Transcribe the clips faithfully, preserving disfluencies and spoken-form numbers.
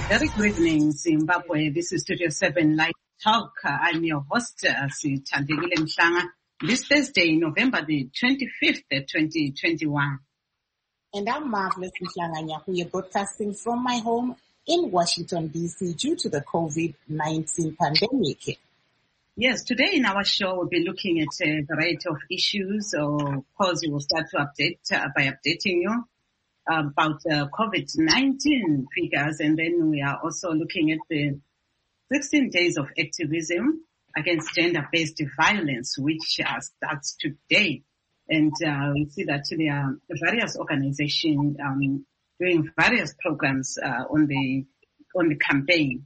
Very good evening, Zimbabwe. This is Studio seven Live Talk. I'm your host, Sithandekile Mhlanga. This Thursday, November the twenty-fifth, twenty twenty-one. And I'm Marvelous Mhlanga. We are broadcasting from my home in Washington, D C due to the COVID nineteen pandemic. Yes, today in our show we'll be looking at a variety of issues. Of course, we will start to update uh, by updating you about uh, COVID nineteen figures, and then we are also looking at the sixteen days of activism against gender-based violence, which uh, starts today. And uh, we see that there are various organizations um, doing various programs uh, on the on the campaign.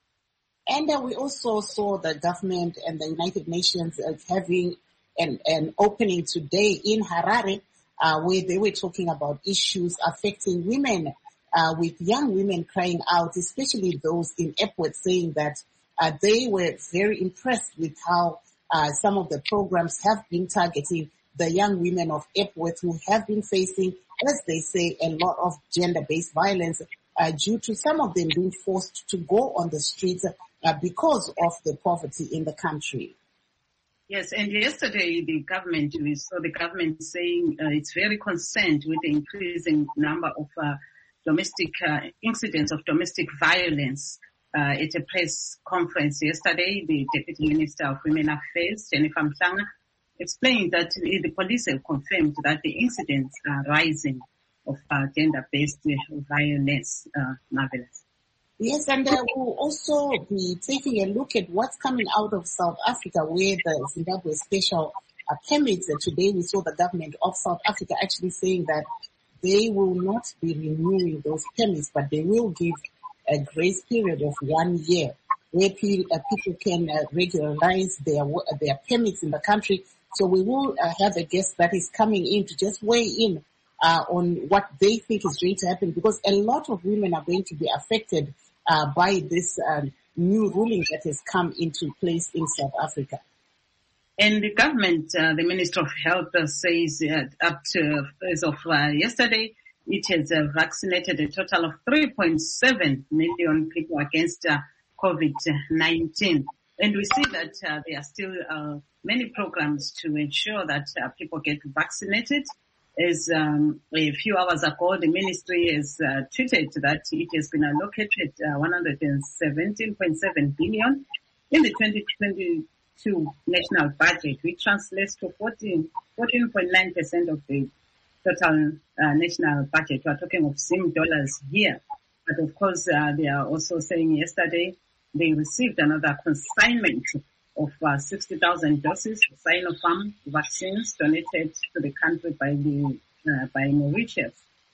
And uh, we also saw the government and the United Nations uh, having an, an opening today in Harare, uh, where they were talking about issues affecting women, uh, with young women crying out, especially those in Epworth, saying that uh, they were very impressed with how uh, some of the programs have been targeting the young women of Epworth who have been facing, as they say, a lot of gender-based violence uh, due to some of them being forced to go on the streets uh, because of the poverty in the country. Yes, and yesterday the government, we saw the government saying uh, it's very concerned with the increasing number of uh, domestic uh, incidents of domestic violence. Uh, at a press conference yesterday, the Deputy Minister of Women Affairs, Jennifer Mhlanga, explained that the police have confirmed that the incidents are rising of uh, gender-based violence. Uh, Marvelous. Yes, and uh, we'll also be taking a look at what's coming out of South Africa, where the Zimbabwe special uh, permits. Uh, today we saw the government of South Africa actually saying that they will not be renewing those permits, but they will give a grace period of one year where pe- uh, people can uh, regularize their their permits in the country. So we will uh, have a guest that is coming in to just weigh in uh, on what they think is going to happen, because a lot of women are going to be affected uh, by this um, new ruling that has come into place in South Africa. And the government, uh, the Minister of Health uh, says uh, up to as of uh, yesterday, it has uh, vaccinated a total of three point seven million people against uh, COVID nineteen. And we see that uh, there are still uh, many programs to ensure that uh, people get vaccinated. As um, a few hours ago, the ministry has uh, tweeted that it has been allocated uh, one hundred seventeen point seven billion in the twenty twenty-two national budget, which translates to fourteen point nine percent of the total uh, national budget. We are talking of Zim dollars here. But of course, uh, they are also saying yesterday they received another consignment of uh, sixty thousand doses of Sinopharm vaccines donated to the country by the uh, by Mauritius.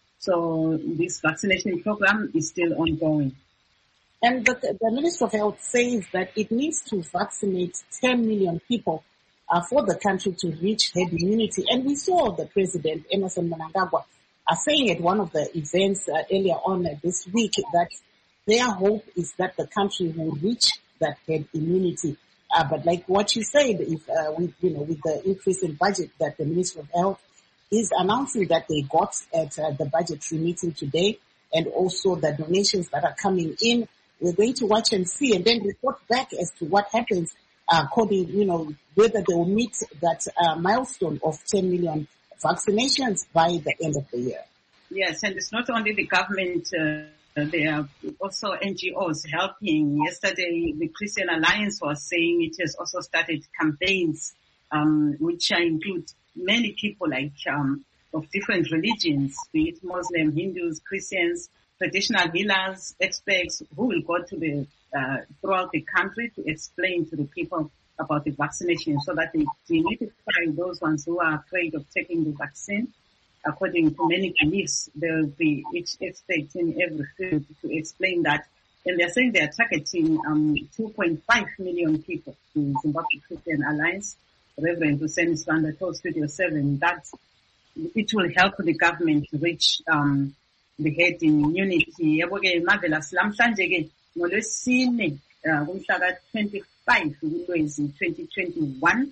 So this vaccination program is still ongoing. And the, the Minister of Health says that it needs to vaccinate ten million people uh, for the country to reach herd immunity. And we saw the President, Emmerson Mnangagwa, uh, saying at one of the events uh, earlier on uh, this week that their hope is that the country will reach that herd immunity. Uh, but like what you said, if uh, with you know with the increase in budget that the Ministry of Health is announcing that they got at uh, the budgetary meeting today, and also the donations that are coming in, we're going to watch and see, and then report back as to what happens, uh, according you know whether they will meet that uh, milestone of ten million vaccinations by the end of the year. Yes, and it's not only the government. Uh There are also N G Os helping. Yesterday, the Christian Alliance was saying it has also started campaigns, um, which include many people like um, of different religions, be it Muslim, Hindus, Christians, traditional healers, experts who will go to the uh, throughout the country to explain to the people about the vaccination, so that they demystify those ones who are afraid of taking the vaccine. According to many beliefs, there will be each expert in every field to explain that. And they're saying they're targeting um, two point five million people. The Zimbabwe Christian Alliance, Reverend Hussein Swanda told Studio seven that it will help the government to reach um, the herd immunity. Yabo-ke Marvelous, lamhlanje-ke ngolwesine kumhla twenty-five kuLwezi twenty twenty-one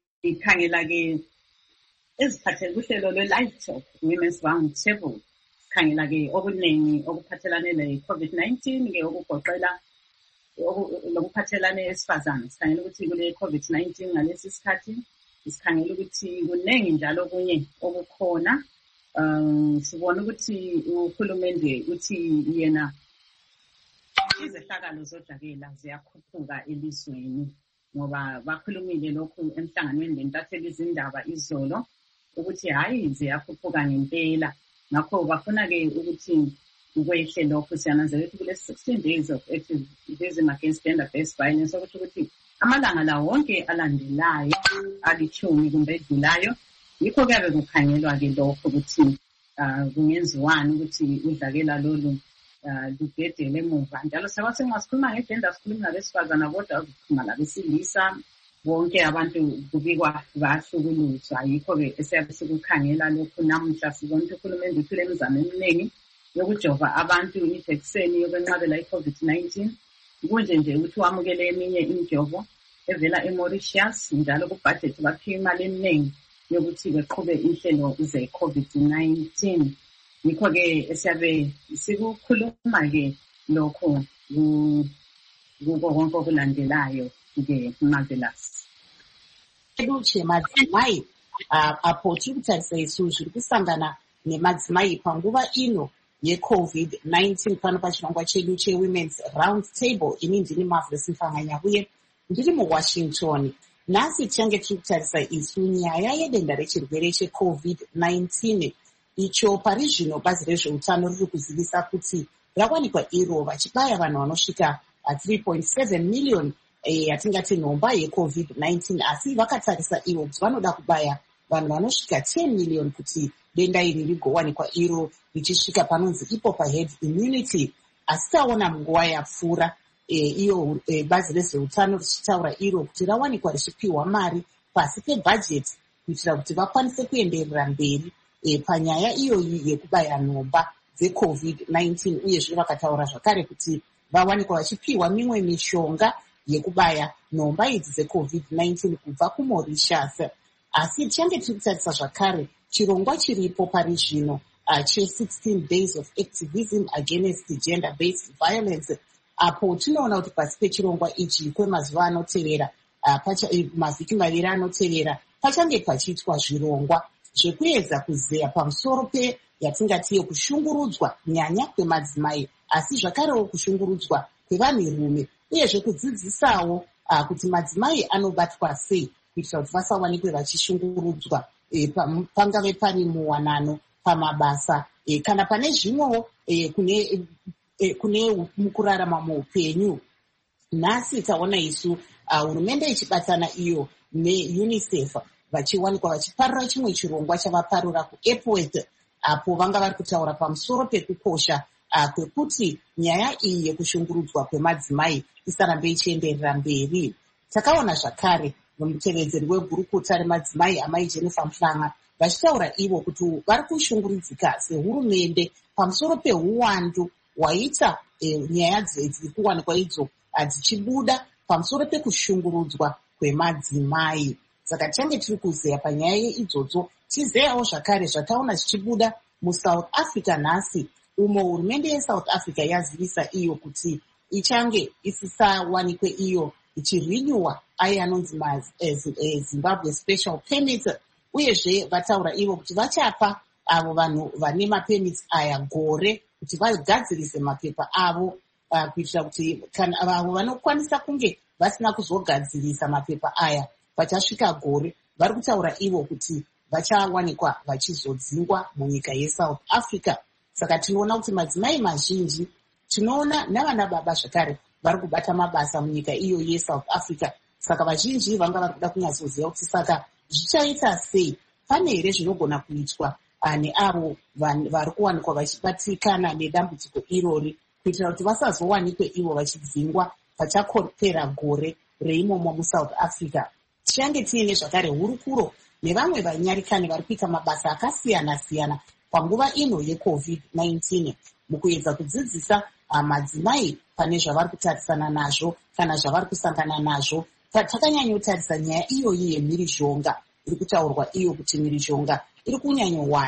sikhangela-ke eziphathele kuhlelo lwe-Live Talk Women's Round Table sikhangela ke okuningi okuphathelane ne-COVID nineteen ke okugoqela lokuphathelane esifazane. Sikhangela ukuthi kule COVID nineteen ngalesi sikhathi sikhangela ukuthi kuningi njalo okunye okukhona. Um, sibona ukuthi uhulumende uthi yena izehlakalo zodlakela ziyakhuphuka elizweni ngoba bakhulumile lokhu emhlanganweni lentatheli izindaba izolo ukuthi hayi ziyakhuphuka ngempela. Ngakho bafuna ke ukuthi ukwehle lokhu siyananzelela ukuthi kule sixteen days of activism against gender-based violence ukuthi ukuthi amalanga la wonke alandelayo alithumi kumbe edlulayo yikho kuyabe kukhangelwa ke lokho ukuthi kungenziwani ukuthi udlakela lolu lugedele emuva. Njalo sekwathi ngasikhuluma ngegender sikhuluma ngabesifazana kodwa sikhuluma labesilisa bonke abantu kubikwa bahlukuluzwa. Yikho-ke esiyabe sikukhangela lokhu namuhla sibona ukuthi uhulumende uthule imizamo eminingi yokujova abantu ijekiseni yokwenqabela i-COVID nineteen. Kunje nje ukuthi wamukele eminye imijovo evela eMauritius njalo kubudget baphiwa imali eminingi yokuthi beqhube inhlelo ze-COVID nineteen. Yikho-ke esiyabe sikukhuluma-ke lokho kuko konke okulandelayo ke Marvelous. Eluche madzimai apo tiri kutarisa isu zviri kusangana nemadzimai panguva ino ye-COVID nineteen pano pachirongwa chedu che-Women's Round Table. Ini ndini Marvelous Mfanganya uye ndiri muWashington. Nhasi tichange tiri kutarisa isu nyaya yedenda rechirwere che-COVID nineteen. Icho pari zvino bazi rezveutano riri kuzivisa kuti rawanikwa iro vachibaya vanhu vanosvika three point seven million yatingati nhomba ye-COVID nineteen, asi vakatarisa ivo kuti vanoda kubaya vanhu vanosvika ten million kuti denda iri rigowanikwa iro richisvika panonzi ipo pa-herd immunity. Asi taona munguva yapfuura iyo bazi rezveutano richitaura iro kuti rawanikwa richipiwa mari pasi pebhajeti kuitira kuti vakwanise kuenderera mberi panyaya iyoyi yekubaya nhomba dze-COVID nineteen. Uyezve vakataura zvakare kuti vawanikwa vachipiwa mimwe mishonga yekubaya nhomba idzi dze-COVID nineteen kubva kuMauritius. Asi tichange tiri kutarisa zvakare chirongwa chiripo pari zvino che-sixteen days of activism against gender-based violence, apo tinoona kuti pasi pechirongwa ichi kwemazuva anotevera mavhiki maviri anotevera pachange pachiitwa zvirongwa zvekuedza kuzeya pamusoro pe yatingati yokushungurudzwa nyanya kwemadzimai asi zvakarewo kushungurudzwa kwevanhurume uyezve kudzidzisawo kuti madzimai anobatwa sei kuitira kuti vasawanikwe vachishungurudzwa pangave pari muwanano pamabasa kana pane zvimwewo kune kune mukurarama muupenyu. Nhasi taona isu hurumende ichibatana iyo neUNICEF vachiwanikwa vachiparura chimwe chirongwa chavaparura kuEpworth apo vanga vari kutaura pamusoro pekukosha kwekuti nyaya iyi yekushungurudzwa kwemadzimai isarambe ichienderera mberi. Takaona zvakare mutevedzeri wegurukuta remadzimai amai Jennifer Mhlanga vachitaura ivo kuti vari kushungurudzika sehurumende pamusoro peuwandu hwaita nyaya dziri kuwanikwa idzo dzichibuda pamusoro pekushungurudzwa kwemadzimai. Saka tichange tiri kuzeya panyaya idzodzo tizeyawo zvakare zvataona zvichibuda muSouth Africa nhasi, umo hurumende yeSouth Africa yazivisa iyo kuti ichange isisawanikwe iyo ichirinyuwa aya anonzi Zimbabwe Special Permit. Uyezve vataura ivo kuti vachapa avo vanhu vane mapemits aya gore kuti vagadzirise mapepa avo kuitira kuti kana avo vanokwanisa kunge vasina kuzogadzirisa mapepa aya vachasvika gore vari kutaura ivo kuti vachawanikwa vachizodzingwa munyika yeSouth Africa. Saka tinoona kuti madzimai mazhinji tinoona navana baba zvakare vari kubata mabasa munyika iyo yeSouth Africa. Saka vazhinji vanga vari kuda kunyatsoziva kuti saka zvichaita sei, pane here zvinogona kuitwa neavo vari kuwanikwa vachibatikana nedambudziko irori kuitira kuti vasazowanikwe ivo vachidzingwa vachakopera gore reimomo muSouth Africa. Tichange tiine zvakare hurukuro nevamwe vanyarikani vari kuita mabasa akasiyana-siyana panguva ino yeCovid nineteen mukuedza kudzidzisa madzimai pane zvavari kutarisana nazvo kana zvavari kusangana nazvo. Takanyanyotarisa nyaya iyoyi yemhirizhonga iri kutaurwa iyo kuti mhirizhonga iri kunyanyowanda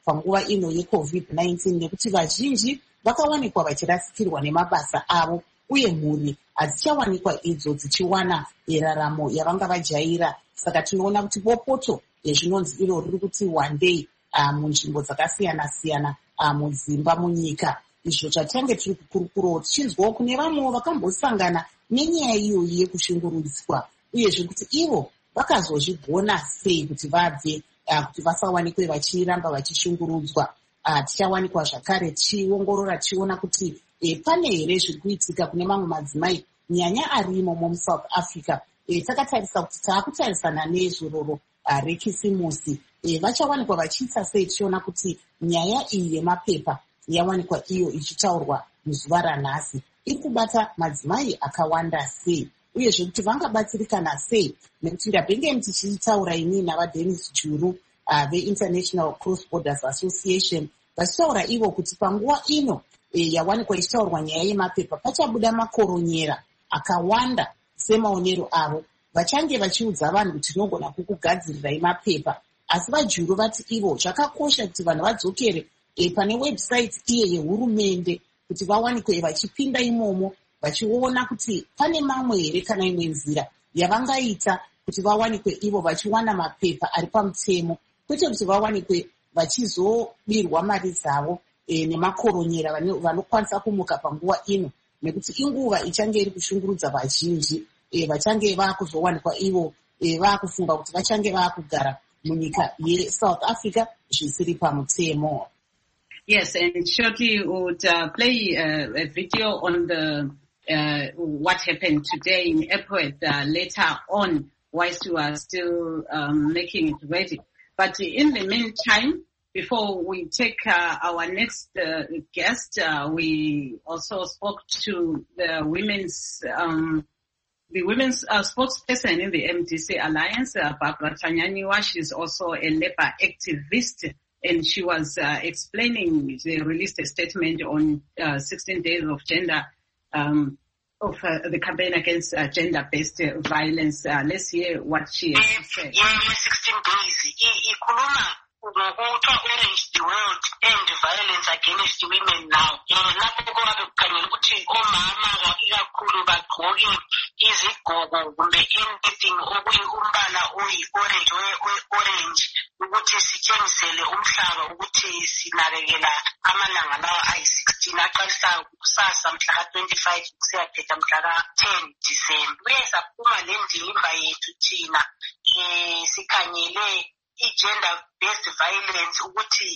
panguva ino yecovid nineteen nekuti vazhinji vakawanikwa vachirasikirwa nemabasa avo uye mhuri hadzichawanikwa idzo dzichiwana raramo yavanga vajaira. Saka tinoona kuti bopoto yezvinonzi iro riri kuti one day uh, munzvimbo dzakasiyana-siyana uh, mudzimba munyika. Izvo zvatange tiri kukurukurawo tichinzwawo kune vamwewo vakambosangana nenyaya iyoyi yekushungurudzwa uyezve kuti ivo vakazozvigona sei kuti vabve uh, kuti vasawanikwe vachiramba vachishungurudzwa. Uh, tichawanikwa zvakare tichiongorora tichiona kuti e, pane here zviri kuitika kune mamwe madzimai nyanya arimo muSouth Africa. E, takatarisa kuti taakutarisana nezororo uh, rekisimusi e, vachawanikwa vachiisa sei tichiona kuti nyaya iyi yemapepa yawanikwa iyo ichitaurwa muzuva ranhasi iri kubata madzimai akawanda sei uyezve kuti vangabatsirikana sei, nekuti ndabhenge tichitaura ini navaDennis Juru uh, veInternational Cross Borders Association vachitaura ivo kuti panguva ino e, yawanikwa ichitaurwa nyaya yemapepa pachabuda makoronyera akawanda semaonero avo vachange vachiudza vanhu kuti tinogona kukugadzirirai mapepa. Asi vaJuru vati ivo zvakakosha kuti vanhu vadzokere e, pane website iye yehurumende kuti vawanikwe vachipinda imomo vachiona kuti pane mamwe here kana imwe nzira yavangaita kuti vawanikwe ivo vachiwana mapepa ari pamutemo, kwete kuti vawanikwe vachizobirwa mari dzavo e, nemakoronyera vanokwanisa kumuka panguva ino, nekuti inguva ichange iri kushungurudza vazhinji e, vachange vakuzowanikwa ivo e, vakufunga kuti vachange vakugara munyika yeSouth Africa zvisiri pamutemo. Yes, and shortly would uh, play uh, a video on the uh, what happened today in Epworth uh, later on, whilst we are still um, making it ready. But in the meantime, before we take uh, our next uh, guest, uh, we also spoke to the women's um, the women's uh, spokesperson in the M D C Alliance, uh, Barbara Tanyaniwa. She's also a labor activist. And she was uh, explaining, they released a statement on uh, sixteen days of gender, um, of uh, the campaign against uh, gender-based uh, violence. Uh, let's hear what she has to say. Yeah, sixteen days. Orange the world and violence against women now. Lapho kwakukhanya ukuthi omama kakhulu bagqoke izigqoko kumbe anything okuyimbala oyi-orange orange ukuthi sitshengisele umhlaba ukuthi sinakekela amalanga lawa ayi-sixteen aqalisa kusasa mhla twenty-five kusiyaphetha mhla ten December. Kuye saphuma lendimba yethu thina eh sikhanyele i-gender-based violence ukuthi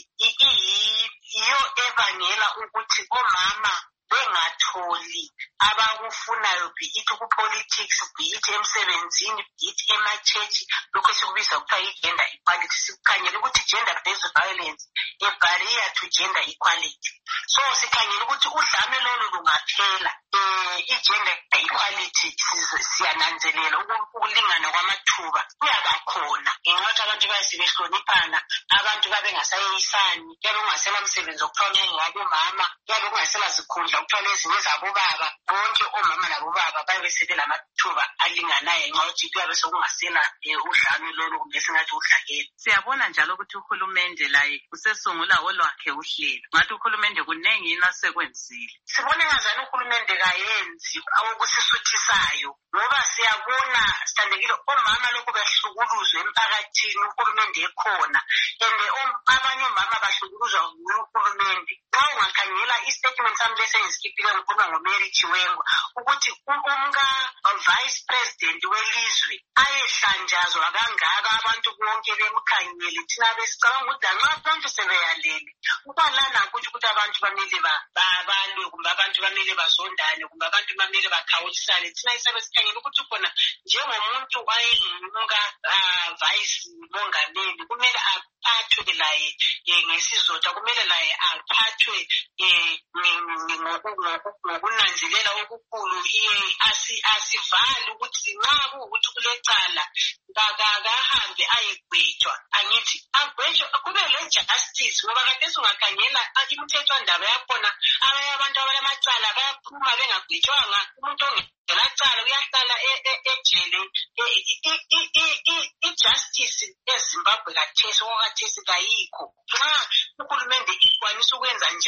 iyo evangela ukuthi omama bengatholi abakufunayo, be it ku-politics, be it emsebenzini, be it ema-church, lokho sikubiza kuthiwa i-gender equality. Sikhangela ukuthi gender-based violence a barrier to gender equality. So sikhangela ukuthi udlame lolo lungaphela, eh i-gender equality siyananzelela ukulingana kwamathuba kuyabakhona. Ngenxa abantu bayasibehloniphana, abantu babe ngasayisani, yabe kungasela msebenzi okuthole ngabomama, yabe kungasela zikhundla okuthole ezinye zabobaba, bonke omama nabobaba babe sebela amathuba alinganayo ngenxa yokuthi kuyabe sokungasela udlame lolo kumbe singathi udlakela. Siyabona njalo ukuthi uhulumende laye usesungula olwakhe uhlelo. Ngathi uhulumende kunengi yini asekwenzile. Sibona ngazana uhulumende kayenzi awokusisuthisayo ngoba siyabona sithandekile omama lokho behlukuluzwe emphakathini uhulumende ekhona, and abanye omama bahlukuluzwa nguhulumende. Xa ungakhangela i-statement sami lesengisikhipile ngikhuluma ngoMary Chiwengo ukuthi umka vice president welizwe ayehlanjazwa kangaka abantu bonke bemkhangele, thina besicabanga ukuthi nxa abantu sebeyalele ukwalana ukuthi ukuthi abantu bamele balwe kumbe abantu bamele bazondane kumbe abantu bamele bakhawulisane. Thina isabe sikhangela ukuthi khona njengomuntu wayengumka vice mongameli kumele aphathwe laye ngesizotha, kumele laye aphathwe ngokunanzelela okukhulu, asivali ukuthi nxa kuwukuthi kulecala kakahambe ayegwetshwa. Angithi agwetshwe kube le-justice ngoba kade sungakhangela imithethwandaba yakhona abanye abantu abalamacala bayaphuma bengagwetshwanga. Umuntu ongelacala uyahlala ejele. I-justice eZimbabwe kathesi okwathesi kayikho. Nxa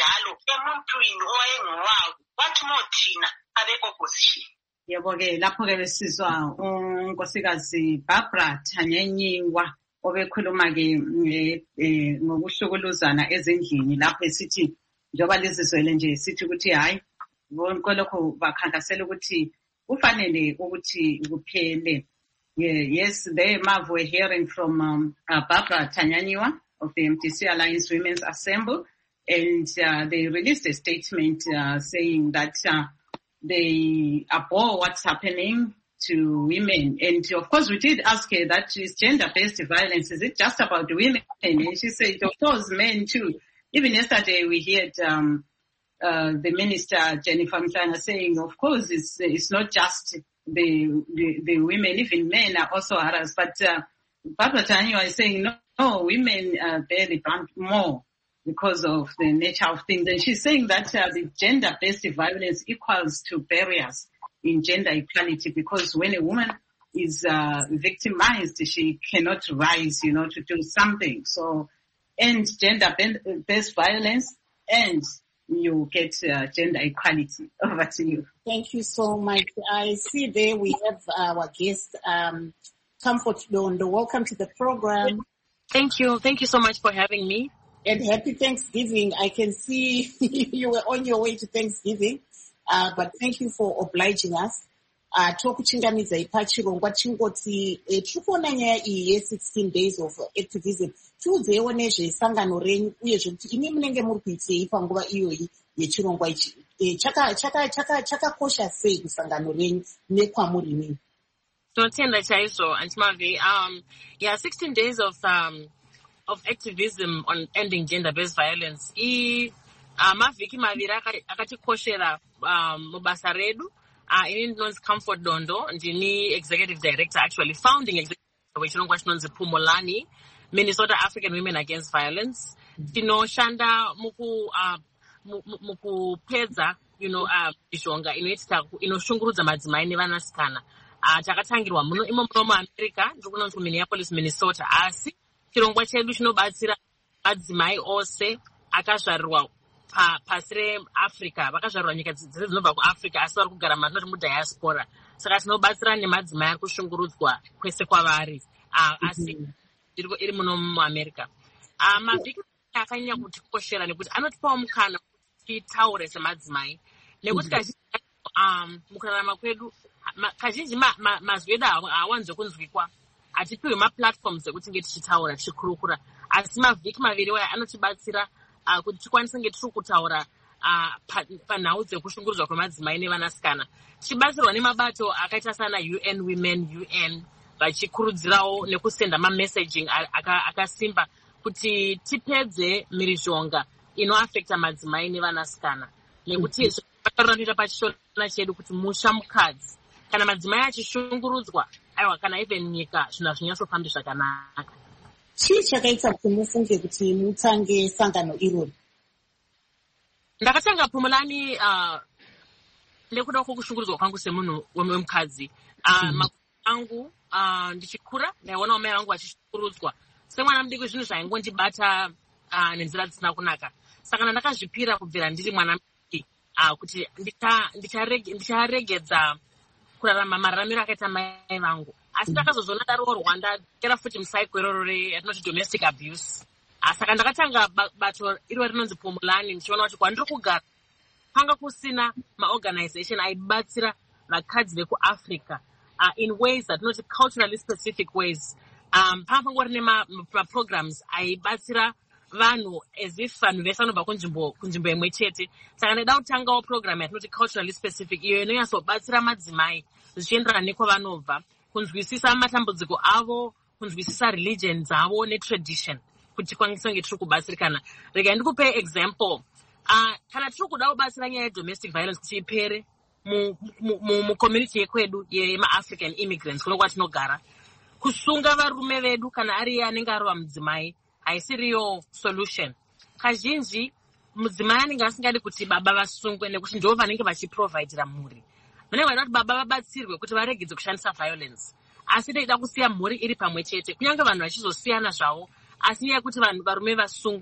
njalo emuntwini owayengowawo, what more thina abe-opposition? Yebo-ke lapho-ke besizwa unkosikazi Barbara Thanyenyiwa obekhuluma-ke ngokuhlukuluzana ezindlini lapho esithi njoba lizizwele nje sithi ukuthi hayi bonke lokho bakhankasela ukuthi kufanele ukuthi kuphele. Yes, they Mav were hearing from um, uh, Barbara Thanyenyiwa of the M D C Alliance Women's Assembly, and uh, they released a statement uh, saying that uh, they abhor what's happening to women. And of course, we did ask her that is gender-based violence. Is it just about women? And she said, of course, men too. Even yesterday, we heard um, uh, the minister, Jennifer Mhlanga, saying, of course, it's, it's not just the, the, the women, even men are also harassed. But uh, Barbara Thanyenyiwa is saying, no, no women uh, bear the brunt more because of the nature of things. And she's saying that uh, the gender-based violence equals to barriers in gender equality, because when a woman is uh, victimized, she cannot rise, you know, to do something. So end gender-based violence and you get uh, gender equality. Over to you. Thank you so much. I see there we have our guest, um, Comfort Dondo. Welcome to the program. Thank you. Thank you so much for having me. And happy Thanksgiving. I can see you were on your way to Thanksgiving, uh, but thank you for obliging us. Uh, tokuchingamidza ipachirongwa chingoti tirikuona nyaya iyi ye-sixteen days of activism. Tiudzewo nezvesangano renyu uye zvekuti imi munenge muri kuitei panguva iyoyi yechirongwa ichi. Chakakosha sei kusangano renyu nekwamuri nini? Tinotenda chaizvo, Aunty Mavi. Um, yeah, sixteen days of um, of activism on ending gender-based violence. I uh, mavhiki maviri akatikoshera um, mubasa redu. Uh, ini ndinonzi Comfort Dondo, ndini executive director, actually founding executive director wechirongwa chinonzi Pumulani, Minnesota African Women Against Violence. Tinoshanda muku uh, mukupedza you know uh, mishonga inoita inoshungurudza madzimai nevanasikana. Uh, takatangirwa muno imo muno muAmerica, ndiri kunonzi kuMinneapolis, Minnesota, asi chirongwa chedu chinobatsira madzimai ose akazvarirwa pa pasi reAfrica, vakazvarirwa nyika dzese dzinobva kuAfrica asi vari kugara matinoti mudiaspora. Saka tinobatsira nemadzimai ari kushungurudzwa kwese kwavari, uh, asi ndiri iri muno muAmerica. Uh, mavhiki akanyanya kutikoshera nekuti anotipawo mukana kuti titaure semadzimai, nekuti kazhinji um, mukurarama kwedu kazhinji mazwi edu haawanzo kunzwikwa, hatipiwe maplatforms ekuti nge tichitaura tichikurukura, asi mavhiki maviri waya anotibatsira uh, kuti tikwanise nge tiri kutaura uh, panhau dzekushungurudzwa kwemadzimai nevanasikana, tichibatsirwa nemabato akaita sana U N Women U N, vachikurudzirawo nekusenda mamessaging akasimba kuti tipedze mhirizhonga inoafekta madzimai nevanasikana, nekuti zvakarondoita pachishona chedu kuti musha mukadzi kana madzimai achishungurudzwa, aiwa kana even nyika zvinhu hazvinyatsofambi zvakanaka. Chii chakaita kuti mufunge kuti mutange sangano irori? Ndakatanga Pumulani uh, nekuda kwokushungurudzwa kwangu semunhu wemukadzi. Uh, mm. Makore angu uh, ndichikura ndaiona mai vangu vachishungurudzwa semwana mudiki, zvinhu zvaingondibata uh, nenzira dzisina kunaka. Saka ndakazvipira kubvira ndiri mwana mudiki uh, kuti ndicharegedza kurarama mararamiro akaita mai vangu. Asi ndakazozona ndaroorwa ndagera futi musaiko iroro ratinoti domestic abuse. Saka ndakatanga bato iro rinonzi Pumulani, ndichiona kuti kwandiri kugara panga kusina maorganization aibatsira vakadzi vekuAfrica uh, in ways that not culturally specific ways. Um, panga pangori nemaprograms aibatsira vanhu as if vanhu vese vanobva kunzvimbo kunzvimbo imwe chete. Saka ndaida kutangawo program yatinoti culturally specific, iyo inonyatsobatsira madzimai zvichienderana nekwavanobva, kunzwisisa matambudziko avo, kunzwisisa religion dzavo netradition, kuti tikwanise kunge tiri kubatsirikana. Rega ndikupe example. Uh, kana tiri kuda kubatsira nyaya yedomestic violence kuti ipere mucommunity yekwedu yemaAfrican immigrants kuno kwatinogara, kusunga varume vedu kana ari iye anenge arova mudzimai haisiriyo solution. Kazhinji mudzimai anenge asingadi kuti baba vasungwe nekuti ndivo vanenge vachiprovidera mhuri. Vanenge vachida kuti baba vabatsirwe kuti varegedze kushandisa violence, asi ndoida kusiya mhuri iri pamwe chete, kunyange vanhu vachizosiyana zvavo, asi nyaya yekuti vanhu varume vasungwe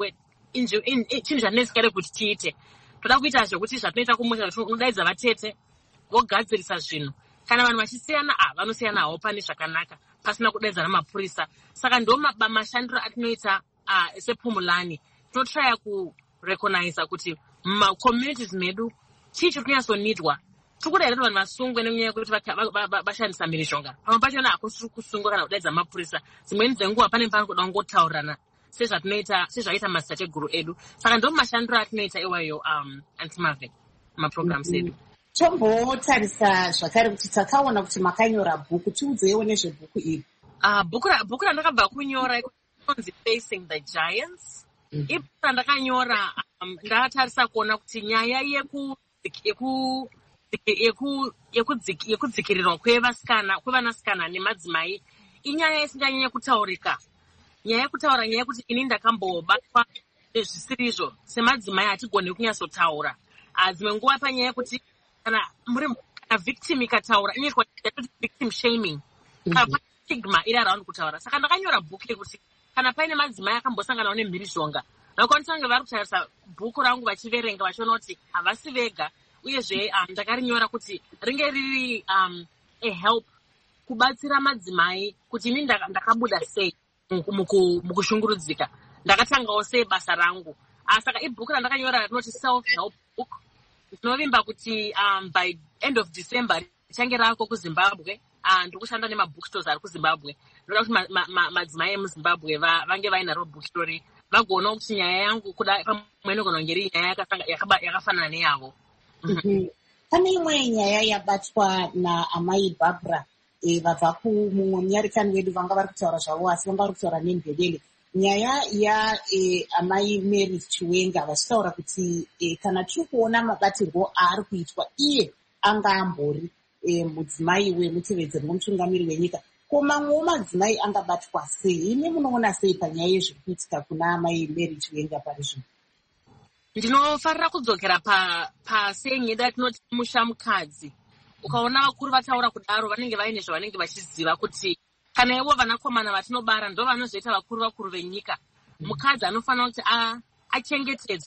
chinhu zvatinetsikare kuti tiite. Toda kuita zvekuti zvatinoita kumusha unodaidza vatete vogadzirisa zvinhu. Kana vanhu vachisiyana ah vanosiyana hawo pane zvakanaka pasina kudaidza namapurisa. Saka ndo mashandiro atinoita ah sePhumulani. Tinotraya ku recognize kuti ma communities medu chii chiri kunyatsonidwa. Tikudaira vanhu vasungwe nenyaya yekuti vashandisa mhirizhonga. Pamwe pachona hakusi kusungwa kana kudaidza mapurisa. Dzimweni dzenguva pane pano kuda kungotaurana sezvatinoita sezvaita madzitateguru edu. Saka ndo mashandiro atinoita iwayo um Antimave maprograms edu. Tombotarisa zvakare kuti takaona kuti makanyora bhuku. Tiudzeiwo nezvebhuku iri. Ah bhuku bhuku randakabva kunyora inonzi Facing the Giants. Ibhuku randakanyora ndakatarisa kuona kuti nyaya yeku yeku yeku yekudzikirirwa kwevasikana kwevanasikana nemadzimai inyaya isinganyanya kutaurika. Nyaya yekutaura nyaya yekuti ini ndakambobatwa nezvisirizvo semadzimai hatigoni kunyatsotaura. Dzimwe nguva panyaya yekuti kana muri kana victim ikataura inoitwa victim shaming. Kana stigma iri around kutaura. Saka ndakanyora bhuku rekuti kana paine madzimai akambosanganawo nemhirizhonga vakwanisa kunge vari kutarisa bhuku rangu vachiverenga vachiona kuti havasi vega. Uyezve um, ndakarinyora kuti ringe riri um, a help kubatsira madzimai kuti ini ndakabuda sei mukushungurudzika. Ndakatangawo sei basa rangu. Saka ibhuku randakanyora rinoti self help book. Tinovimba kuti um, by end of December richange rako kuZimbabwe. Uh, ndikushanda nemabookstores ari kuZimbabwe. Ndoda kuti madzimai emuZimbabwe vange vainaro bookstore vagoona kuti nyaya yangu kuda pamwe nogona kunge iri nyaya yakafanana neyavo. Pane imwe nyaya yabatwa naamai Barbara vabva kumumwe munyarikani wedu vanga vari kutaura zvavo asi vanga vari kutaura nemvelele. Nyaya yaamai Mary Chiwenga vachitaura kuti kana tiri kuona mabatirwo aari kuitwa iye anga ambori mudzimai wemutevedzeri womutungamiri wenyika, ko mamwewo madzimai angabatwa sei? Ine munoona sei panyaya yezviri kuitika kuna amai Mary Chiwenga pari zvino? Ndinofarira kudzokera pasei nyeda tinoti musha mukadzi. Ukaona vakuru vataura kudaro vanenge vaine zvavanenge vachiziva kuti kana ivo vanakomana vatinobara ndo vanozoita vakuru vakuru venyika. Mukadzi anofanira kuti achengetedzwe.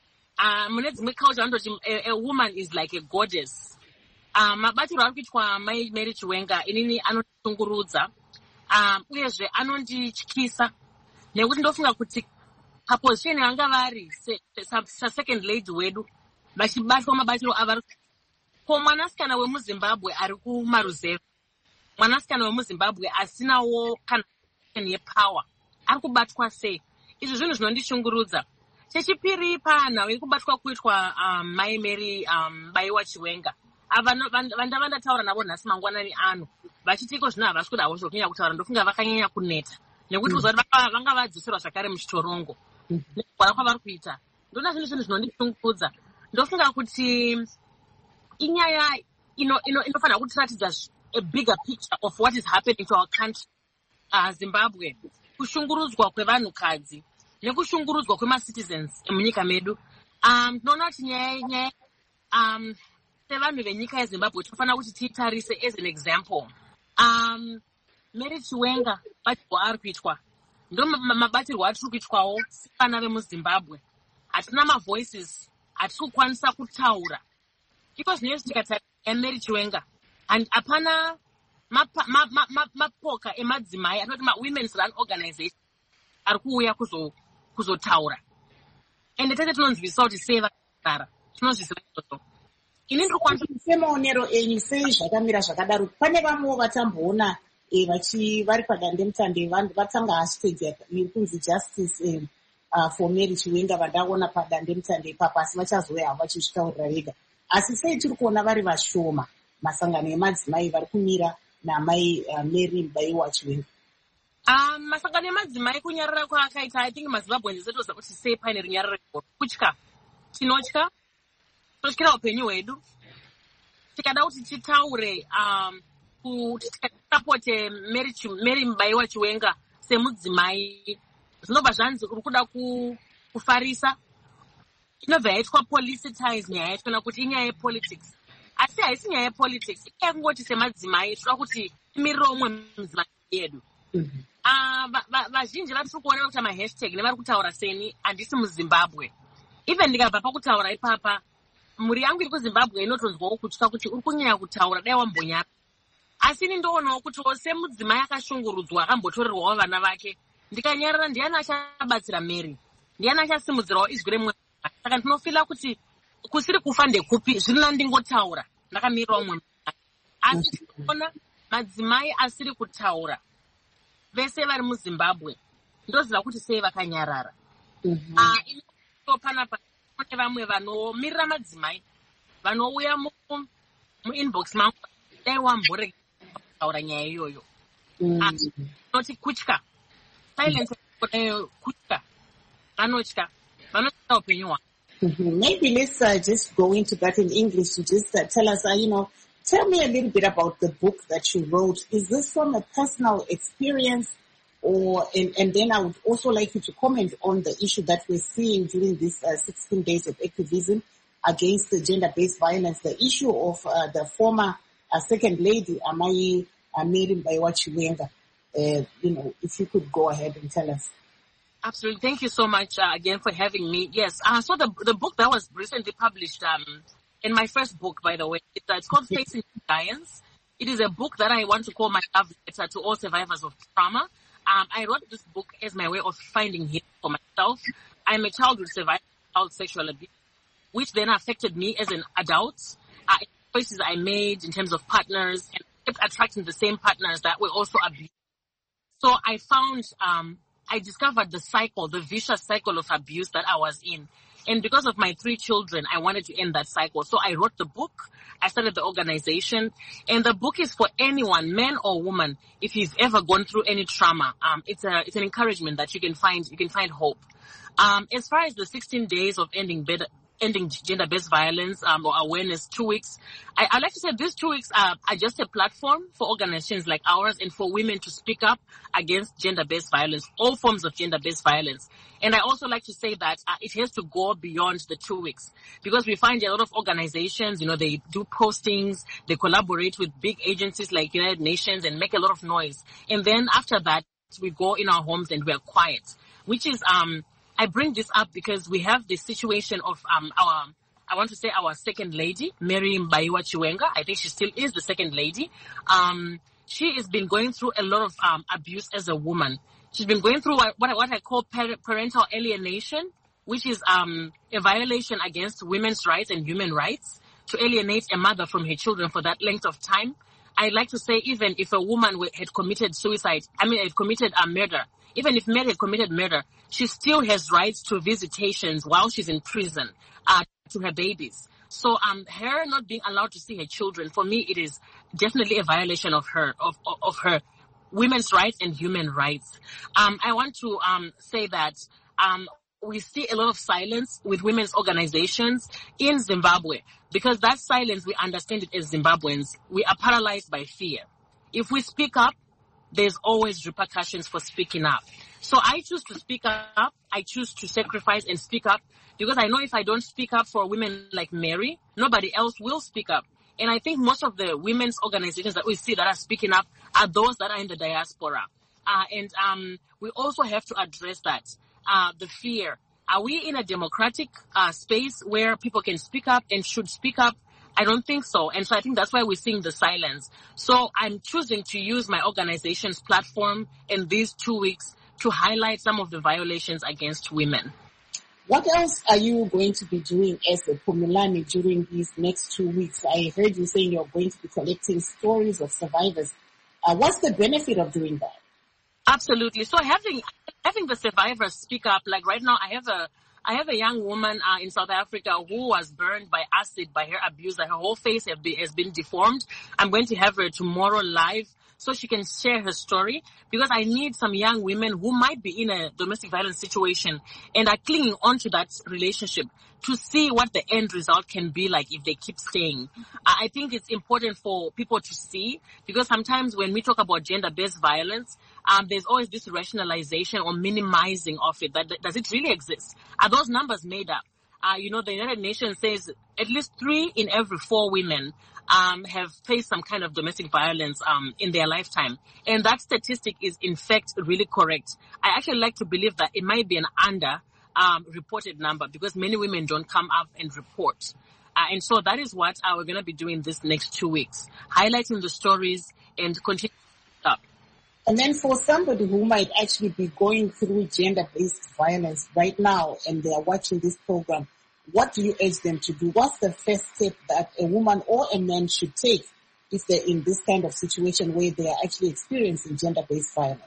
Mune dzimwe culture vanoti a woman is like a goddess. Mabatiro ari kuitwa mai Mary Chiwenga inini anotishungurudza. Uyezve anondityisa nekuti ndofunga kuti paposition yanga vari second lady wedu vachibatwa mabatiro avari ko mwanasikana wemuZimbabwe ari kumaruzevha, mwanasikana wemuZimbabwe asinawo kana yepower ari kubatwa sei? Izvi zvinhu zvinondishungurudza. Chechipiri panhau yekubatwa kuitwa mai Mary Baiwa Chiwenga, ava vandava ndataura navo nhasi mangwanani ano vachitiko zvino havasi kudawo zvokunyanya kutaura. Ndofunga vakanyanya kuneta nekuti kuzva kuti vanga vadzoserwa zvakare muchitorongo nekugwara kwavari kuita. Ndona zvinhu zvinhu zvinondishungurudza. Ndofunga kuti inyaya inofanira kutiratidza a bigger picture of what is happening to our country. uh, Zimbabwe, kushungurudzwa kwevanhukadzi nekushungurudzwa kwemacitizens emunyika medu. um tinoona kuti nyaya nyaya um sevanhu venyika yeZimbabwe tinofanira kuti tiitarise as an example. um Mary Chiwenga mabatirwo ari kuitwa ndo mabatirwo atiri kuitwawo vana vemuZimbabwe. Hatina mavoices, hatiri kukwanisa kutaura. Iko zvinezvi tikatarisa Mary Chiwenga and hapana mapoka emadzimai atinoti ma-women's run organization ari kuuya kuzotaura. Ende tete tinonzwisisa kuti sei vakagara, tinozvisiva izvozvo. Ini ndiri kwanisa semaonero enyu sei zvakamira zvakadaro? Pane vamwewo vatamboona vachi vari padandemutande vatanga hashtag iri kunzi justice for Mary Chiwenga vandaona padandemutande ipapo, asi vachazouya havo vachizvitaurira vega. Asi sei tiri kuona vari vashoma masangano emadzimai vari kumira namai Mary Baiwa Chiwenga? Um, masangano emadzimai kunyarara kwaakaita, I think maZimbabwe setoza kuti sei paine runyararo kutya. Tinotya, totyira upenyu hwedu. Tikada kuti titaure um kuti tikasapote Mary Mary Baiwa Chiwenga semudzimai, zvinobva zvanzi uri kuda kufarisa. Inobva yaitwa politicize nyaya yacho kana kuti inyaya yepolitics. Asi haisi nyaya yepolitics, inyaya yekungoti semadzimai toda kuti imiriro umwe mudzimai yedu. Ah, vazhinji vari kuona kuti mahashtag nevari kutaura seni handisi muZimbabwe. Even ndikabva pakutaura ipapa, mhuri yangu iri kuZimbabwe inotonzwawo kutya kuti uri kunyanya kutaura dai wambonyara. Asi ini ndoonawo kuti semudzimai akashungurudzwa akambotorerwawo vana vake, ndikanyarara ndiani achabatsira Mary, ndiani achasimudzirawo izwi remwe. Saka ndinofila kuti kusiri kufa ndekupi, zvino ndingotaura ndakamirirawo mwe. Asi tinoona madzimai asiri kutaura vese vari muZimbabwe ndoziva kuti sei vakanyarara. Ah, ino panapa kune vamwe vanomirira madzimai vanouya mu muinbox mangu dai wambore kutaura nyaya iyoyo. Ah, noti kutya. Silence kutya. Vanotya. Vanotya upenyu hwavo. Maybe let's uh, just go into that in English to just uh, tell us, uh, you know, tell me a little bit about the book that you wrote. Is this from a personal experience, or and, and then I would also like you to comment on the issue that we're seeing during these uh, sixteen days of activism against the gender-based violence, the issue of uh, the former uh, second lady, Amai uh, Mary Mbaiwa Chiwenga. Uh, you know, if you could go ahead and tell us. Absolutely. Thank you so much uh, again for having me. Yes, uh, so the the book that was recently published, um, in my first book, by the way, it's, uh, it's called Facing Giants. It is a book that I want to call my love letter to all survivors of trauma. Um, I wrote this book as my way of finding healing for myself. I'm a childhood survivor of child sexual abuse, which then affected me as an adult. Uh, choices I made in terms of partners, and kept attracting the same partners that were also abused. So I found, um, I discovered the cycle, the vicious cycle of abuse that I was in. And because of my three children, I wanted to end that cycle. So I wrote the book. I started the organization. And the book is for anyone, man or woman, if you've ever gone through any trauma. Um, it's a, it's an encouragement that you can find, you can find hope. Um, as far as the sixteen days of ending bed, ending gender-based violence, um, or awareness, two weeks. I, I like to say these two weeks are, are just a platform for organizations like ours and for women to speak up against gender-based violence, all forms of gender-based violence. And I also like to say that uh, it has to go beyond the two weeks because we find a lot of organizations, you know, they do postings, they collaborate with big agencies like United Nations and make a lot of noise. And then after that, we go in our homes and we are quiet, which is, um, I bring this up because we have the situation of um our, I want to say our second lady, Mary Mbaiwa Chiwenga. I think she still is the second lady. Um, she has been going through a lot of um abuse as a woman. She's been going through what what, what I call parental alienation, which is um a violation against women's rights and human rights to alienate a mother from her children for that length of time. I'd like to say even if a woman had committed suicide, I mean, had committed a murder, even if Mary had committed murder, she still has rights to visitations while she's in prison, uh, to her babies. So, um, her not being allowed to see her children, for me, it is definitely a violation of her, of, of, of her women's rights and human rights. Um, I want to, um, say that, um, we see a lot of silence with women's organizations in Zimbabwe because that silence, we understand it as Zimbabweans. We are paralyzed by fear. If we speak up, there's always repercussions for speaking up. So I choose to speak up. I choose to sacrifice and speak up because I know if I don't speak up for women like Mary, nobody else will speak up. And I think most of the women's organizations that we see that are speaking up are those that are in the diaspora. Uh, and um, we also have to address that, uh, the fear. Are we in a democratic uh, space where people can speak up and should speak up? I don't think so. And so I think that's why we're seeing the silence. So I'm choosing to use my organization's platform in these two weeks to highlight some of the violations against women. What else are you going to be doing as a Pumilani during these next two weeks? I heard you saying you're going to be collecting stories of survivors. Uh, what's the benefit of doing that? Absolutely. So having having the survivors speak up, like right now I have a I have a young woman uh, in South Africa who was burned by acid by her abuser. Her whole face have been, has been deformed. I'm going to have her tomorrow live so she can share her story because I need some young women who might be in a domestic violence situation and are clinging on to that relationship to see what the end result can be like if they keep staying. I think it's important for people to see because sometimes when we talk about gender-based violence, um, there's always this rationalization or minimizing of it. That, that, does it really exist? Are those numbers made up? Uh, you know, the United Nations says at least three in every four women um, have faced some kind of domestic violence um, in their lifetime. And that statistic is, in fact, really correct. I actually like to believe that it might be an under um, reported number because many women don't come up and report. Uh, and so that is what uh, we're going to be doing this next two weeks, highlighting the stories and continue up. And then for somebody who might actually be going through gender-based violence right now and they are watching this program, what do you urge them to do? What's the first step that a woman or a man should take if they're in this kind of situation where they are actually experiencing gender-based violence?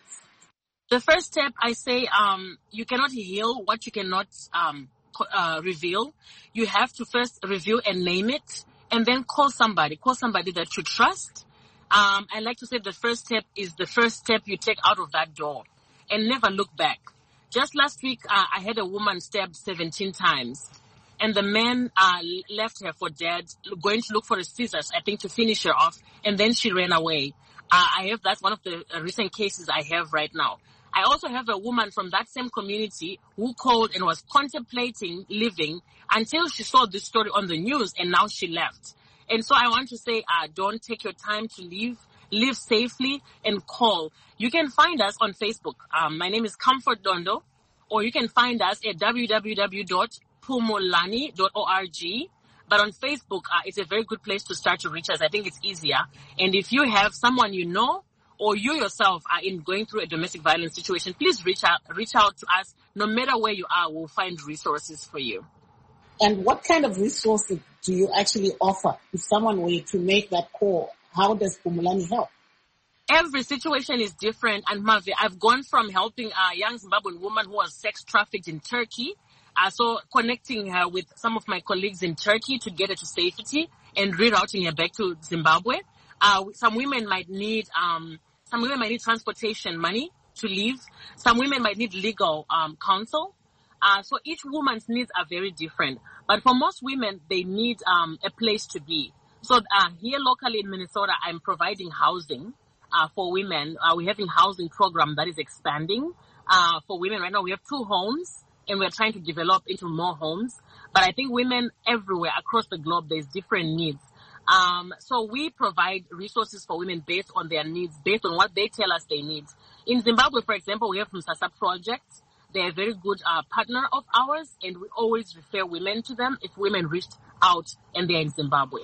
The first step, I say, um, you cannot heal what you cannot um, uh, reveal. You have to first review and name it, and then call somebody. Call somebody that you trust. Um, I like to say the first step is the first step you take out of that door, and never look back. Just last week, uh, I had a woman stabbed seventeen times, and the man uh, left her for dead, going to look for his scissors, I think, to finish her off, and then she ran away. Uh, I have that's one of the uh, recent cases I have right now. I also have a woman from that same community who called and was contemplating leaving until she saw this story on the news, and now she left. And so I want to say, uh, don't take your time to leave. Live safely and call. You can find us on Facebook. Um, my name is Comfort Dondo, or you can find us at w w w dot pumulani dot org. But on Facebook, uh, it's a very good place to start to reach us. I think it's easier. And if you have someone you know, or you yourself are in going through a domestic violence situation, please reach out, reach out to us. No matter where you are, we'll find resources for you. And what kind of resources do you actually offer if someone were to make that call? How does Pumulani help? Every situation is different. And Mavi, I've gone from helping a young Zimbabwean woman who was sex trafficked in Turkey, uh, so connecting her with some of my colleagues in Turkey to get her to safety and rerouting her back to Zimbabwe. Uh, some women might need, um, some women might need transportation money to leave. Some women might need legal um, counsel. Uh, so each woman's needs are very different. But for most women, they need um, a place to be. So uh, here locally in Minnesota, I'm providing housing uh, for women. Uh, we're having a housing program that is expanding uh, for women. Right now we have two homes, and we're trying to develop into more homes. But I think women everywhere across the globe, there's different needs. Um, so we provide resources for women based on their needs, based on what they tell us they need. In Zimbabwe, for example, we have Msasa Project. They're a very good uh, partner of ours, and we always refer women to them if women reached out and they're in Zimbabwe.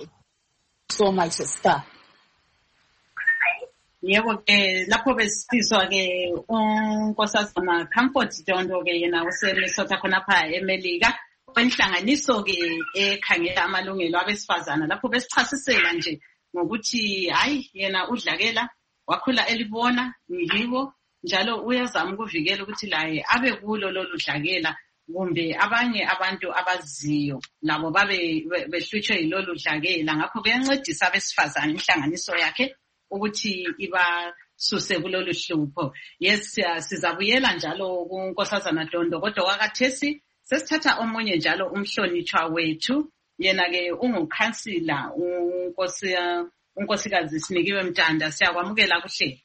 So much, Star. Yebo ke lapho besizwa ke unkosazana Comfort Dondo ke yena useMinnesota khonapha eMelika kwenhlanganiso ke ekhangela amalungelo abesifazana lapho besichasisela nje ngokuthi hayi yena udlakela wakhula elibona yiwo njalo uyazama ukuvikela ukuthi laye abe kulo lolu dlakela kumbe abanye abantu abaziyo labo babe behlutshwe yilolu dlakela ngakho kuyancedisa abesifazana inhlanganiso yakhe ukuthi iba suse kulolu hlupho. Yes, sizabuyela njalo kunkosazana Dondo kodwa kwakathesi sesithatha omunye njalo umhlonitshwa wethu yena ke ungukhansila unkosi unkosikazi Sinikiwe Mtanda. Siyakwamukela kuhle.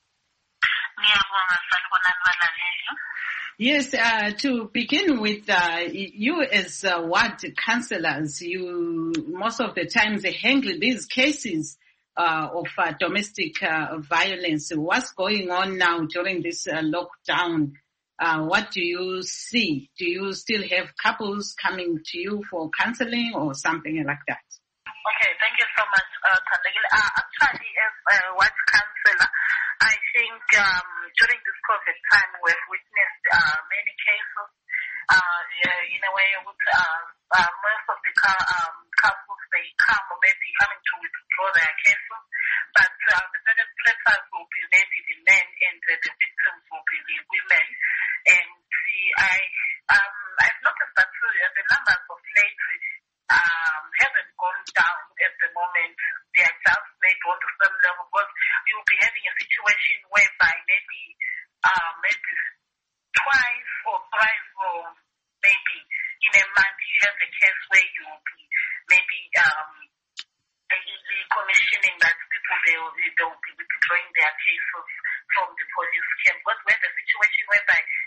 Yes, uh, to begin with, uh, you as uh, ward councillors, you most of the times handle these cases uh, of uh, domestic uh, violence. What's going on now during this uh, lockdown? Uh, what do you see? Do you still have couples coming to you for counseling or something like that? Okay, thank you so much, uh, uh Actually, as a ward councillor, I think um, during this COVID time, we've witnessed uh, many cases. Uh, yeah, in a way, with uh, uh, most of the car, um, couples, they come or maybe coming to withdraw their cases, but uh, the perpetrators will be maybe the men and uh, the victims will be the women. And see, I, um, I've noticed that uh, the numbers of late um, haven't gone down at the moment. They are just maybe on the same level because you will be having a situation whereby maybe, uh, maybe twice or thrice or maybe in a month you have a case where you will be maybe um, commissioning that people they will, they will be withdrawing their cases from the police camp. But we have a situation whereby if you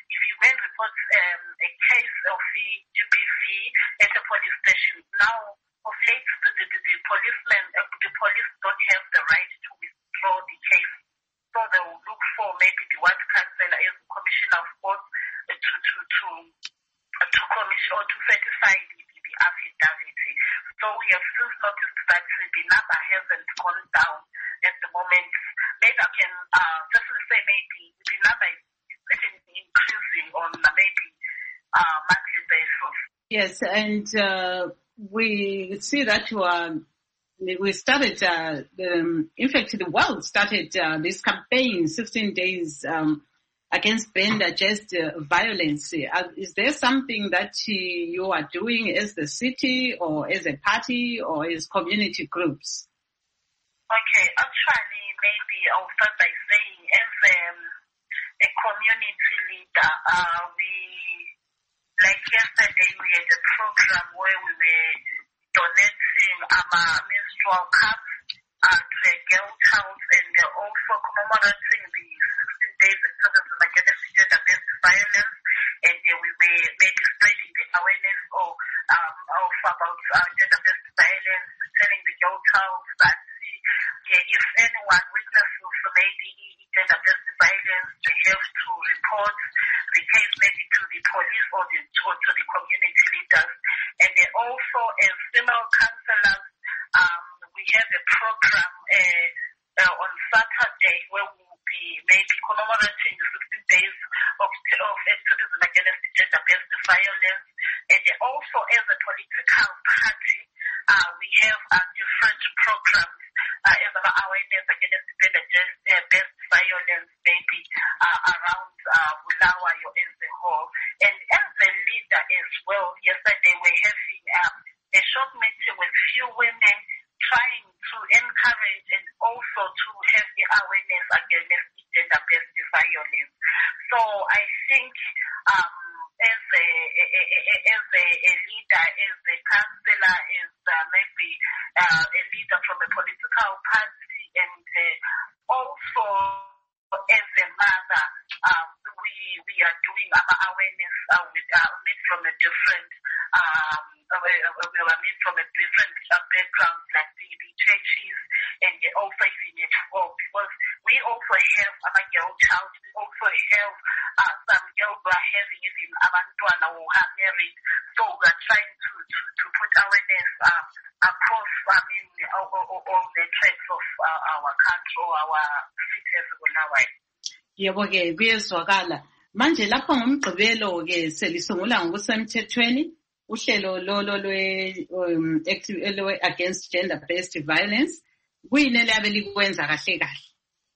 when reports um, a case of G B V at a police station, now of late the, the, the policemen, uh, the police don't have the right to withdraw the case. So they will look for maybe the ward councillor as commissioner of sports uh, to to to uh, to commission or to certify the, the, the affidavit. So we have since noticed that the number hasn't gone down at the moment. Maybe I can uh, just say maybe the number is increasing on maybe uh, monthly basis. Yes, and uh, we see that you are, we started, uh, um, in fact, the world started uh, this campaign, sixteen days um, against gender-based uh, violence. Uh, is there something that uh, you are doing as the city or as a party or as community groups? Okay, actually, maybe I'll start by saying as um, a community leader, uh, we, like yesterday, we had a program where we were donating our menstrual cups uh, to a girl child, and we're also commemorating the sixteen days activism against gender-based violence, and uh, we were maybe spreading the awareness of, um, of about uh, gender-based violence, telling the girl child that uh, if anyone witnesses maybe gender-based violence, they have to report the case maybe to the police or, the, or to the community leaders. And then also as female councillors, um, we have a program uh, uh, on Saturday where we will be maybe commemorating the fifteen days of, of activism against gender-based violence. And then also as a political party, uh, we have uh, different programs uh, as our awareness against gender-based violence maybe uh, around uh, Bulawayo as a whole. And as a leader as well, yesterday we're having um, a short meeting with few women trying to encourage and also to have the awareness against gender-based violence. So I think um, as a, a, a, as a, a leader, as a councillor, as uh, maybe uh, a leader from a political party, and uh, also as a mother, um, we we are doing our awareness uh, with uh, made from a different um, we are made from a different uh, backgrounds like the, the churches and also even at home, because we also have our girl child, we also have uh, some girls who are having even abantwana who are married. So we are trying to to, to put awareness uh, across I mean all, all, all the tracks of uh, our country or our cities Bulawayo. Yebo ke kuyezwakala manje lapho ngomgqibelo ke selisungula ngokusemthethweni uhlelo lolo lwe um, active against gender based violence kuyini eliyabe likwenza kahle kahle?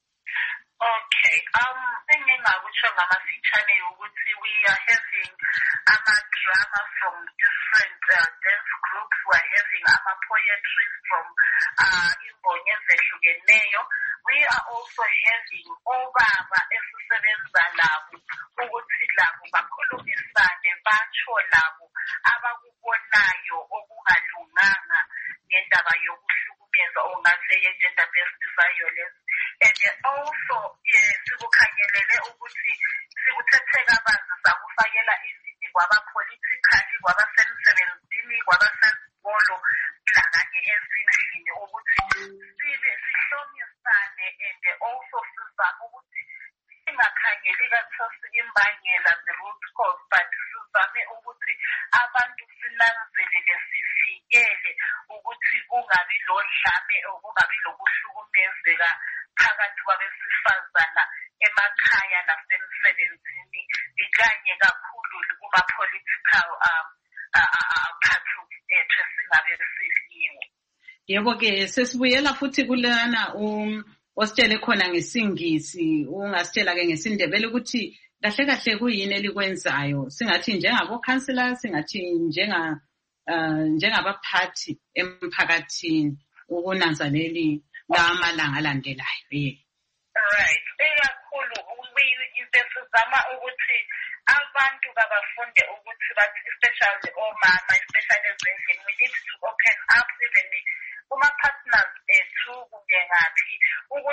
Okay, um engingakusho ngamafitshane ukuthi we are having ama drama from different uh, dance groups, we are having ama poetry from uh imbongi ezehlukeneyo. We are also having obaba esisebenza labo ukuthi labo bakhulumisane batsho labo abakubonayo okungalunganga ngendaba yokuhlukumeza ongathi ye-gender based violence. And also sikukhangelele ukuthi sikuthethe kabanzi sakufakela izinto kwaba-politically, kwabasemsebenzini, kwabasezikolo lakanye ezindlini ukuthi sibe sihlomisane and also sizame ukuthi singakhangeli kathesi imbangela the-root cause, but sizame ukuthi abantu sinanzelele sivikele ukuthi kungabi lodlame or kungabi lokuhlukumezeka phakathi kwabesifazana emakhaya nasemsebenzini ikanye kakhulu kuma-political um, parties ethu esingabe siliwe. Yebo ke sesibuyela futhi kulana um ositshele khona ngesingisi ungasitshela ke ngesindebele ukuthi kahle kahle kuyini elikwenzayo singathi njengabo councillors singathi njenga uh, njengabaphathi emphakathini ukunanzeleli lamalanga alandelayo. Yeah. Right. Eyakhulu besizama ukuthi abantu babafunde ukuthi bathi especially omama especially ezindlini we need to open up even kuma partners ethu kunye ngaphi ukuthi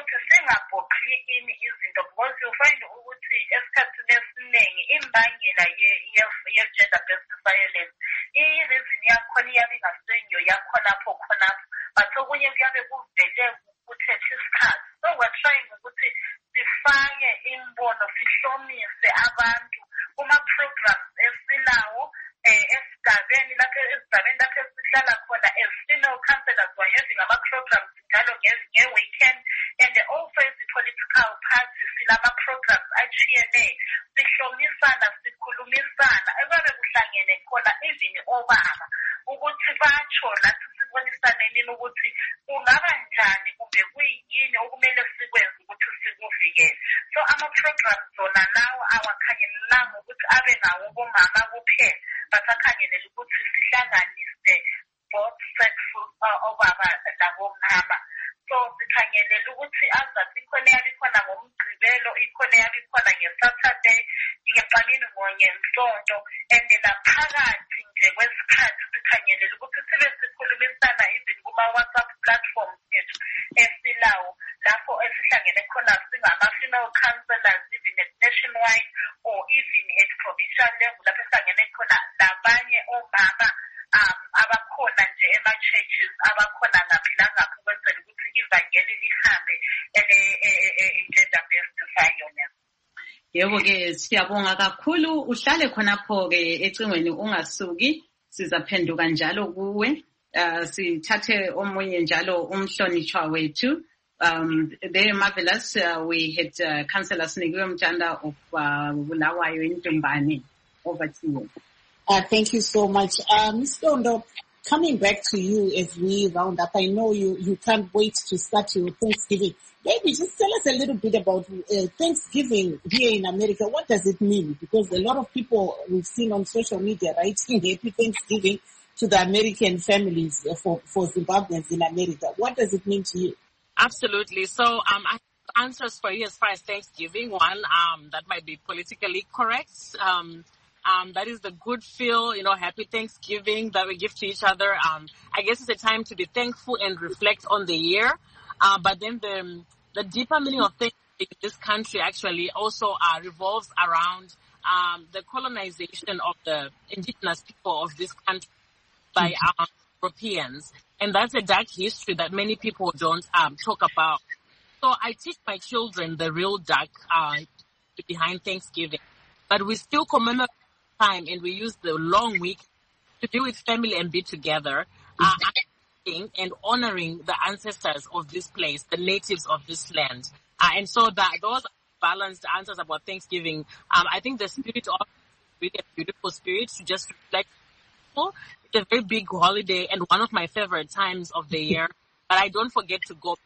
singabhokhi ini izinto because you find ukuthi esikhathini esiningi imbangela ye-gender based violence ireason yakhona iyabe ingasenyo yakhonapho khonapho but okunye kuyabe kuvele kuthethe isikhathi. So we're trying ukuthi sifake imbono sihlomise abantu kuma-programs esinawo esigabeni lapho esigabeni lapho esihlala khona as female councillors we're having ama-programs njalo nge-weekend and also as the political parties silama-programs achiyeneyo sihlomisana sikhulumisana ekuyabe kuhlangene khona even obaba ukuthi batsho lathi sibonisane nini ukuthi kungaba njani kumbe kuyini okumele sikwenze ukuthi sikuvikele. So ama-programs zona lawo awakhangelelanga ukuthi abe ngawo bomama kuphela but akhangelela ukuthi sihlanganise both sex obaba labomama. So sikhangelela ukuthi azathi ikhona yabe khona ngomgqibelo ikhona yabe khona ngeSaturday ingexamini ngensonto and laphakathi nje kwesikhathi sikhangelela ukuthi sibe sikhulumisana even kuma-WhatsApp platforms ethu esilawo lapho esihlangene khona singama-female councillors even at nationwide or even at provincial level lapho esihlangene khona labanye omama um abakhona nje ema-churches abakhona ngaphi langaphi ukwenzela ukuthi ivangeli lihambe ele-gender based violence. Yebo ke siyabonga kakhulu uhlale khonapho ke ecingweni ungasuki sizaphenduka njalo kuwe uh, sithathe omunye njalo umhlonishwa wethu um they marvelous uh, we had uh, Councillor Sinikiwe Mtshanda of uh, Bulawayo Intumbane. Over to you. Uh, thank you so much. Uh, Miz Ntondo, coming back to you as we round up, I know you, you can't wait to start your Thanksgiving. Maybe just tell us a little bit about uh, Thanksgiving here in America. What does it mean? Because a lot of people we've seen on social media writing Happy Thanksgiving to the American families for, for Zimbabweans in America. What does it mean to you? Absolutely. So um, I have answers for you as far as Thanksgiving. One, um, that might be politically correct. Um, Um, that is the good feel, you know, happy Thanksgiving that we give to each other. Um, I guess it's a time to be thankful and reflect on the year. Uh, but then the, the deeper meaning of Thanksgiving in this country actually also uh, revolves around um, the colonization of the indigenous people of this country by um, Europeans. And that's a dark history that many people don't um, talk about. So I teach my children the real dark uh, behind Thanksgiving. But we still commemorate time and we use the long week to be with family and be together, uh, and honoring the ancestors of this place, the natives of this land. Uh, and so that those balanced answers about Thanksgiving, um, I think the spirit of really a beautiful spirit to just reflect. It's a very big holiday and one of my favorite times of the year. But I don't forget to go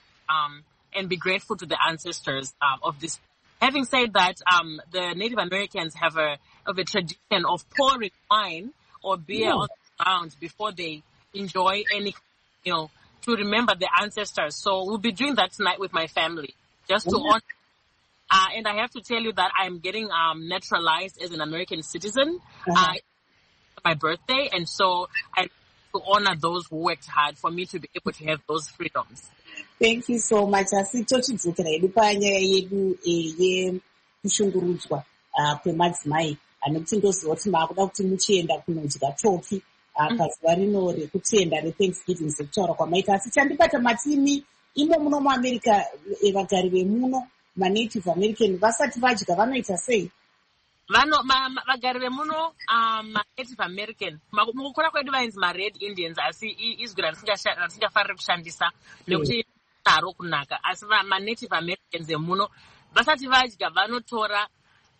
um, and be grateful to the ancestors um, of this. Having said that, um, the Native Americans have a of a tradition of pouring wine or beer on the ground before they enjoy any, you know, to remember the ancestors. So we'll be doing that tonight with my family, just to honor. Uh, and I have to tell you that I'm getting um, naturalized as an American citizen. Uh-huh. Uh, my birthday, and so I to honor those who worked hard for me to be able to have those freedoms. Thank you so much. Asitochidzokera yedu panyaya yedu yekushungurudzwa kwemadzimai anoti ndoziva kuti maakuda kuti muchienda kunodya toki pazuva rino rekutenda reThanksgiving sekutaura kwamaita. Asi chandibata matimi imo muno muAmerica, vagari vemuno maNative American vasati vadya vanoita sei? Vano vagari vemuno maNative American mukukura kwedu vainzi maRed Indians, asi izwi ratingafariri kushandisa nekuti naro kunaka. Asi maNative Americans emuno vasati vadya vanotora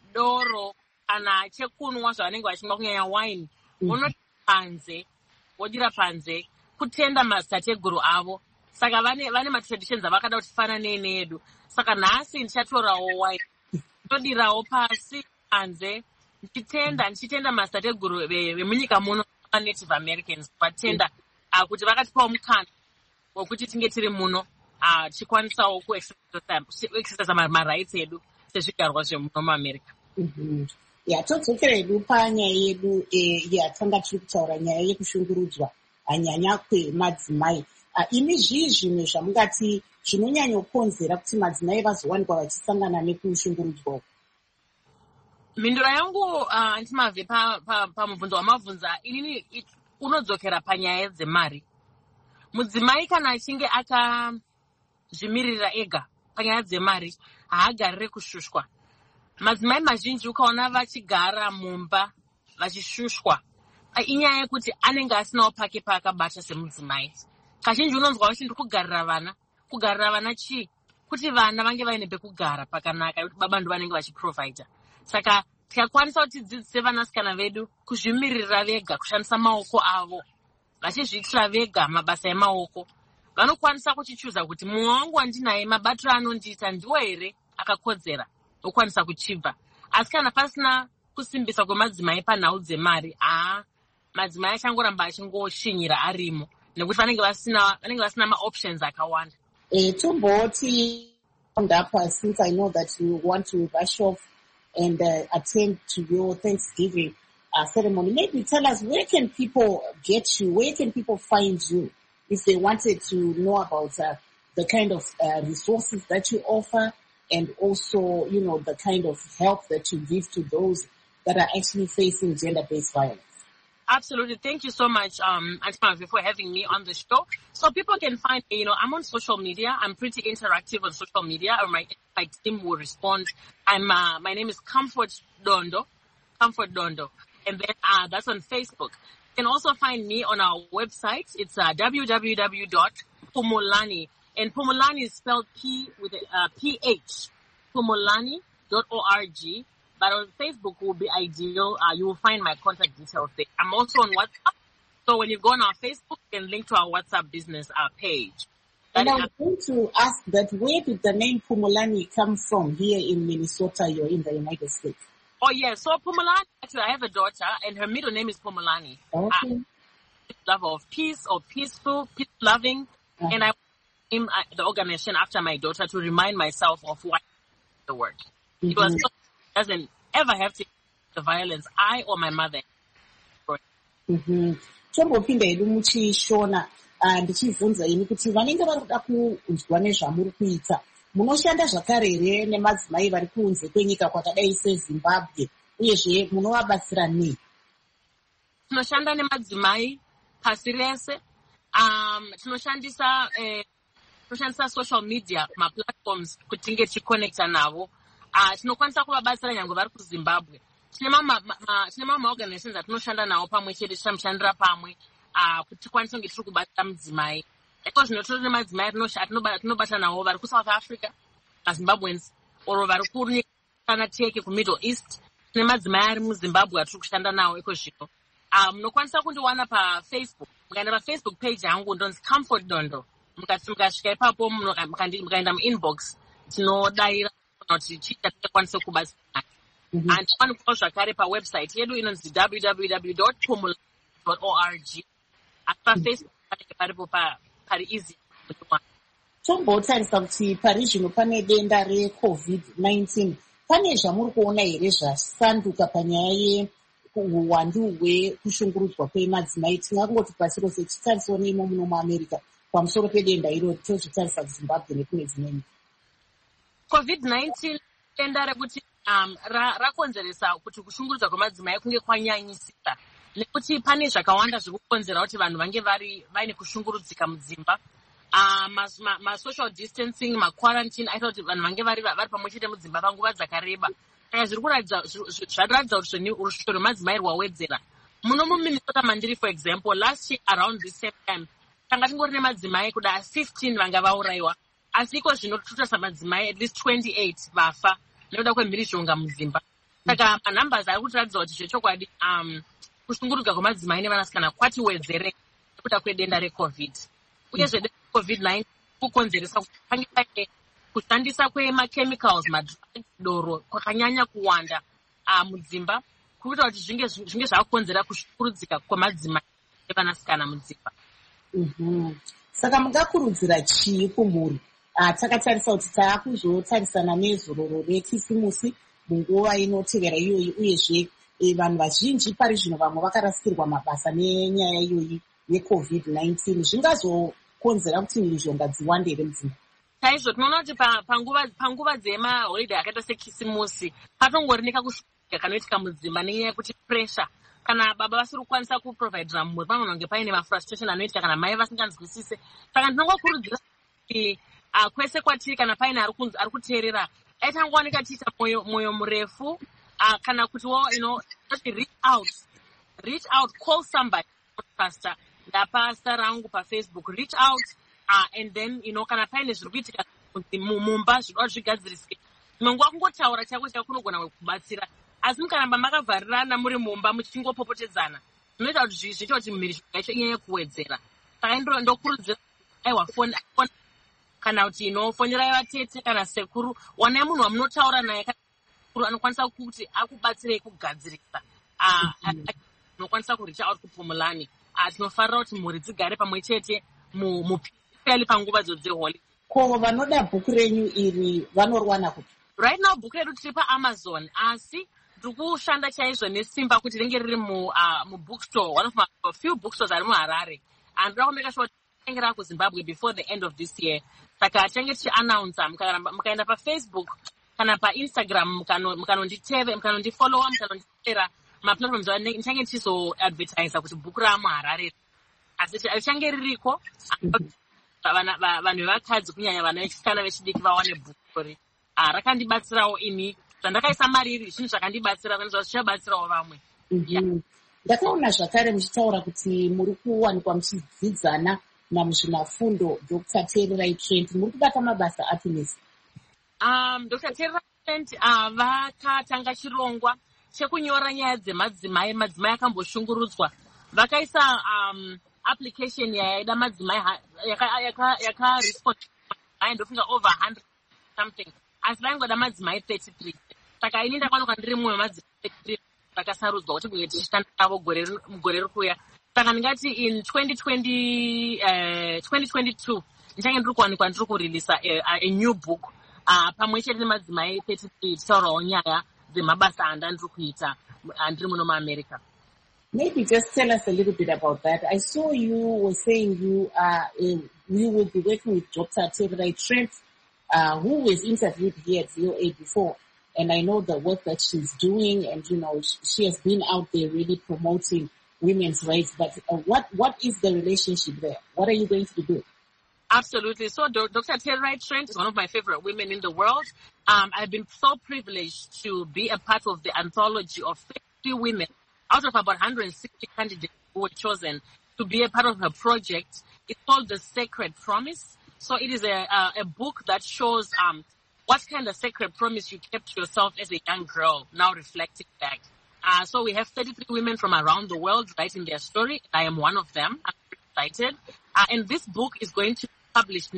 doro kana chekunwa zvavanenge vachimwa kunyanya wine, unoti panze vodira panze kutenda madzitateguru avo. Saka vane vane matraditions avakada kuti fanane nedu. Saka nhasi ndichatorawo wine ndodirawo pasi panze ndichitenda ndichitenda madzitateguru vemunyika muno Native Americans vatenda kuti vakatipawo mukana wekuti tinge tiri muno tichikwanisawo kuexercise marights edu sezvigarwa zvemuno muAmerica. Ya todzokera hedu panyaya yedu yatanga tiri kutaura nyaya yekushungurudzwa nyanya kwemadzimai. Uh, ini zvii zvimwe zvamungati zvinonyanyokonzera kuti madzimai vazowanikwa vachisangana nekushungurudzwa? Mhinduro yangu andimabve pamubvunzo wamabvunza, inini unodzokera panyaya dzemari. Mudzimai kana achinge akazvimirira ega panyaya dzemari haagarire kushushwa. Madzimai mazhinji ukaona vachigara mumba vachishushwa, inyaya yekuti anenge asinawo pake paakabata semudzimai. Kazhinji unonzwa kuti ndikugarira vana. Kugarira vana chii? Kuti vana vange vaine pekugara pakanaka, kuti baba ndo vanenge vachiprovide. Saka tikakwanisa kuti dzidzise vanasikana vedu kuzvimirira vega, kushandisa maoko avo, vachizviitira vega mabasa emaoko, vanokwanisa kuchichuza kuti mumwe wangu wandinaye mabatiro anondiita ndiwo here akakodzera okwanisa kuchibva. Asi kana pasina kusimbisa kwemadzimai panhau dzemari, aa madzimai achangoramba achingoshinyira arimo, nekuti vanenge vasina vanenge vasina ma-options akawanda. Eh, tomboti ndapa, since I know that you want to rush off and uh, attend to your Thanksgiving uh, ceremony, maybe tell us, where can people get you? Where can people find you if they wanted to know about uh, the kind of uh, resources that you offer, and also, you know, the kind of help that you give to those that are actually facing gender-based violence? Absolutely. Thank you so much, um, Auntie Mavi, for having me on the show. So people can find me, you know, I'm on social media. I'm pretty interactive on social media, or my, my team will respond. I'm, uh, my name is Comfort Dondo, Comfort Dondo. And then, uh, that's on Facebook. You can also find me on our website. It's, uh, w w w dot pumulani. And Pumulani is spelled P with a, uh, P H, pumulani dot org. But on Facebook will be ideal. Uh, you will find my contact details there. I'm also on WhatsApp. So when you go on our Facebook, you can link to our WhatsApp business uh, page. And I'm going to ask that, where did the name Pumulani come from here in Minnesota? You're in the United States. Oh, yeah. So Pumulani, actually, I have a daughter, and her middle name is Pumulani. Okay. Uh, love of peace, or peaceful, peace-loving. Uh-huh. And I named the organization after my daughter to remind myself of what the word. Mm-hmm. It was so doesn't ever have to the violence I or my mother. Mhm. Tombopinda hedu muchishona ndichivhunza ini kuti vanenge vari kuda kunzwa nezvamuri kuita, munoshanda zvakare here nemadzimai vari kunze kwenyika kwakadai seZimbabwe, uyezve munovabatsira nei? Tinoshanda nemadzimai pasi rese. Um, tinoshandisa eh, tinoshandisa social media, ma-platforms kuti tinge tichiconnecta navo. Uh, tinokwanisa kuvabatsira nyange vari kuZimbabwe. Tine ma-organizations atinoshanda nawo pamwe chete, tichamushandira pamwe uh, kuti tikwanise kunge tiri kubatsira mudzimai. Iko zvino tiri nemadzimai tinobata nawo vari kuSouth Africa, vaZimbabweans, oro vari kunyika teke kuMiddle East. Tine madzimai ari muZimbabwe atiri kushanda nawo iko zvino. Uh, munokwanisa kundiwana paFacebook. Mukaenda paFacebook page yangu ndonzi Comfort Dondo. Mukasvika ipapo mukaenda muinbox, tinodaira kuti chiita tikwanise kubatsira. And tiwanikwawo zvakare pawebsite yedu inonzi w w w dot pumulani dot org. Asi paFacebook panenge paripo pari easy. Tombotarisa kuti pari zvino pane denda reCovid nineteen. Pane zvamuri kuona here zvasanduka panyaya uwandu hwekushungurudzwa kwemadzimai? Tingangoti pasi rose tichitarisawo neimo muno muAmerica pamusoro pedenda iro, tozvitarisa kuZimbabwe nekune dzimwe nyika. COVID nineteen denda rekuti um, rakonzeresa ra kuti kushungurudzwa kwemadzimai kunge kwanyanyisika, nekuti pane zvakawanda zvikukonzera kuti vanhu vange vari vaine kushungurudzika mudzimba. Uh, ma, ma, ma social distancing, ma quarantine aita kuti vanhu vange vari vari pamwe chete mudzimba panguva dzakareba. Saka zviri kuratidza zvatiratidza kuti rusvito rwemadzimai rwawedzera. Muno muMinnesota mandiri, for example, last year around this same time tanga tingori nemadzimai kuda fifteen vanga vaurayiwa, asi iko zvino totarisa madzimai at least twenty-eight vafa nekuda kwemhirizhonga mudzimba. Saka manumbers ari kutiratidza kuti zvechokwadi um, kushungurudzwa kwemadzimai nevanasikana kwati wedzere nekuda kwedenda reCovid. Uyezve denda reCovid nineteen kukonzeresa kuti pange paine kushandisa kwemachemicals, madrugs, doro kwakanyanya kuwanda uh, mudzimba, kuita kuti zvinge zvinge zvakonzera kushungurudzika kwemadzimai nevanasikana mudzimba. Mhm. Saka mungakurudzira chii kumhuri? Uh, takatarisa kuti taakuzotarisana nezororo rekisimusi munguva inotevera iyoyi, uyezve e, vanhu vazhinji pari zvino vamwe vakarasikirwa mabasa nenyaya iyoyi yeCovid nineteen. Zvingazo zvinokonzera kuti mhirizhonga dziwande here mudzimba? Chaizvo tinoona kuti panguva panguva dzemaholiday akaita sekisimusi patongori nekakushika kanoitika mudzimba nenyaya yekuti pressure kana baba vasiri kukwanisa kuprovidera mhuri panogona kunge paine mafrustration anoitika kana mai vasinganzwisise. Saka ndinongokurudzira kuti kwese kwatiri kana paine ari kuteerera aitangowanika tiita moyo moyo murefu kana kutiwo you know reach out reach out call somebody pastor ndapasta rangu pafacebook reach out uh, and then you know kana paine zviri kuitika mumba zvinoda zvigadzirisike imwe nguva kungotaura chako chako kunogona kubatsira asi mukaramba makavharirana muri mumba muchingopopotedzana zvinoita kuti zviite kuti mhirizhonga yacho inyanye kuwedzera. Saka ndokurudzira aiwa foni kana kuti inofonyerai vatete kana sekuru wanai munhu wamunotaura naye anokwanisa kuti akubatsirei kugadzirisa unokwanisa kuricha out kupumulani. Tinofarira kuti mhuri dzigare pamwe chete mupeli panguva dzo dzeholiday. Ko vanoda bhuku renyu iri vanorwana kuti? Right now bhuku redu tiri paAmazon asi tiri kushanda chaizvo nesimba kuti ringe riri mubookstore, one of my few bookstores ari muHarare, and ndoda kumeka sure tengera kuZimbabwe before the end of this year. Saka tinenge tichiannounce mukaenda pafacebook kana paInstagram mukanonditeve mukanondifollowa mukanonditera maplatforms ndichange tichizoadvertisa kuti bhuku ramuHarare asi richange ririko vanhu vevakadzi kunyanya vana vechisikana vechidiki vawane bhuku ri rakandibatsirawo ini zvandakaisa mari iri zvinhu zvakandibatsira kanizva zvichabatsirawo vamwe. Ndakaona zvakare muchitaura kuti muri kuwanikwa muchidzidzana namuzvinafundo Doctor Tererai Trent, muri kubata mabasa api nesi? Um, Doctor Tererai Trent uh, vakatanga chirongwa chekunyora nyaya dzemadzimai madzimai akamboshungurudzwa. Vakaisa um, application yaida madzimai yakarespond ndofunga over one hundred something asi vaingoda madzimai thirty-three. Saka ini ndakwanuka ndiri mumwe wemadzimai thirty-three vakasarudzwa kuti kunge tichishanda navo mugore rikuya. Saka ndingati in twenty twenty, uh, twenty twenty-two ndichange ndiri kuwanikwa ndiri kureleasa a, a new book uh, pamwe chete nemadzimai thirty-three tichitaurawo nyaya dzemabasa anda ndiri kuita ndiri muno muAmerica. Maybe just tell us a little bit about that. I saw you were saying you are uh, you will be working with Doctor Tererai Trent, uh, who was interviewed here at V O A before, and I know the work that she's doing, and you know she has been out there really promoting women's rights. But uh, what what is the relationship there? What are you going to be doing? Absolutely. So Doctor Tererai Trent is one of my favorite women in the world. Um, I've been so privileged to be a part of the anthology of fifty women out of about one hundred sixty candidates who were chosen to be a part of her project. It's called The Sacred Promise. So it is a, a, a book that shows um, what kind of sacred promise you kept to yourself as a young girl, now reflecting back. Uh, so we have thirty-three women from around the world writing their story. I am one of them. I'm very excited. Uh, and this book is going to be published.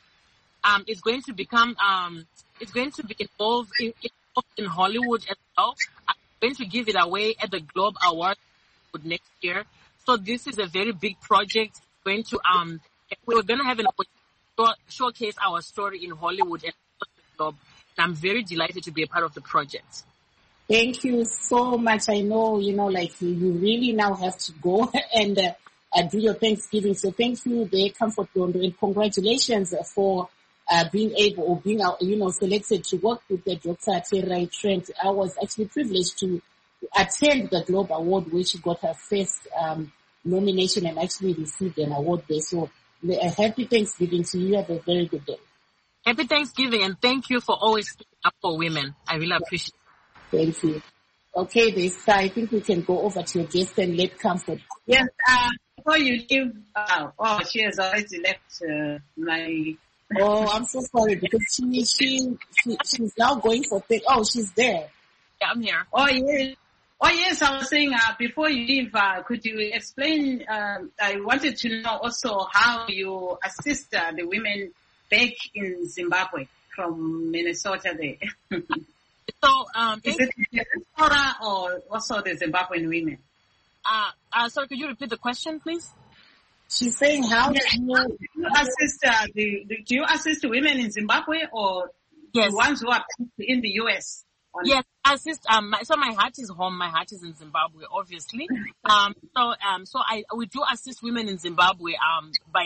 Um, it's going to become, um, it's going to be involved in, in Hollywood as well. I'm going to give it away at the Globe Awards next year. So this is a very big project. We're going to, um, we're going to have an opportunity to showcase our story in Hollywood and the Globe. And I'm very delighted to be a part of the project. Thank you so much. I know, you know, like you, you really now have to go and uh, uh, do your Thanksgiving. So thank you, the Comfort Londo, and congratulations for uh, being able or being, uh, you know, selected to work with the Doctor Tererai Trent. I was actually privileged to attend the Globe Award where she got her first um, nomination and actually received an award there. So a happy Thanksgiving to you. Have a very good day. Happy Thanksgiving, and thank you for always speaking up for women. I really appreciate it. Thank you. Okay, this I think we can go over to your guest and let Comfort. Yes, uh, before you leave, uh, oh, she has already left uh, my... Oh, I'm so sorry because she, she, she, she's now going for... Th- oh, she's there. Yeah, I'm here. Oh, yes. Oh, yes, I was saying, uh, before you leave, uh, could you explain, uh, I wanted to know also how you assist uh, the women back in Zimbabwe from Minnesota there. So, um, is it Minnesota or also the Zimbabwean women? Uh, uh, sorry, could you repeat the question, please? She's saying how yes. do, you, do you assist uh, the, the do you assist the women in Zimbabwe or yes. the ones who are in the U S? Yes, assist. Um, my, so my heart is home. My heart is in Zimbabwe, obviously. Um, so um, so I we do assist women in Zimbabwe um by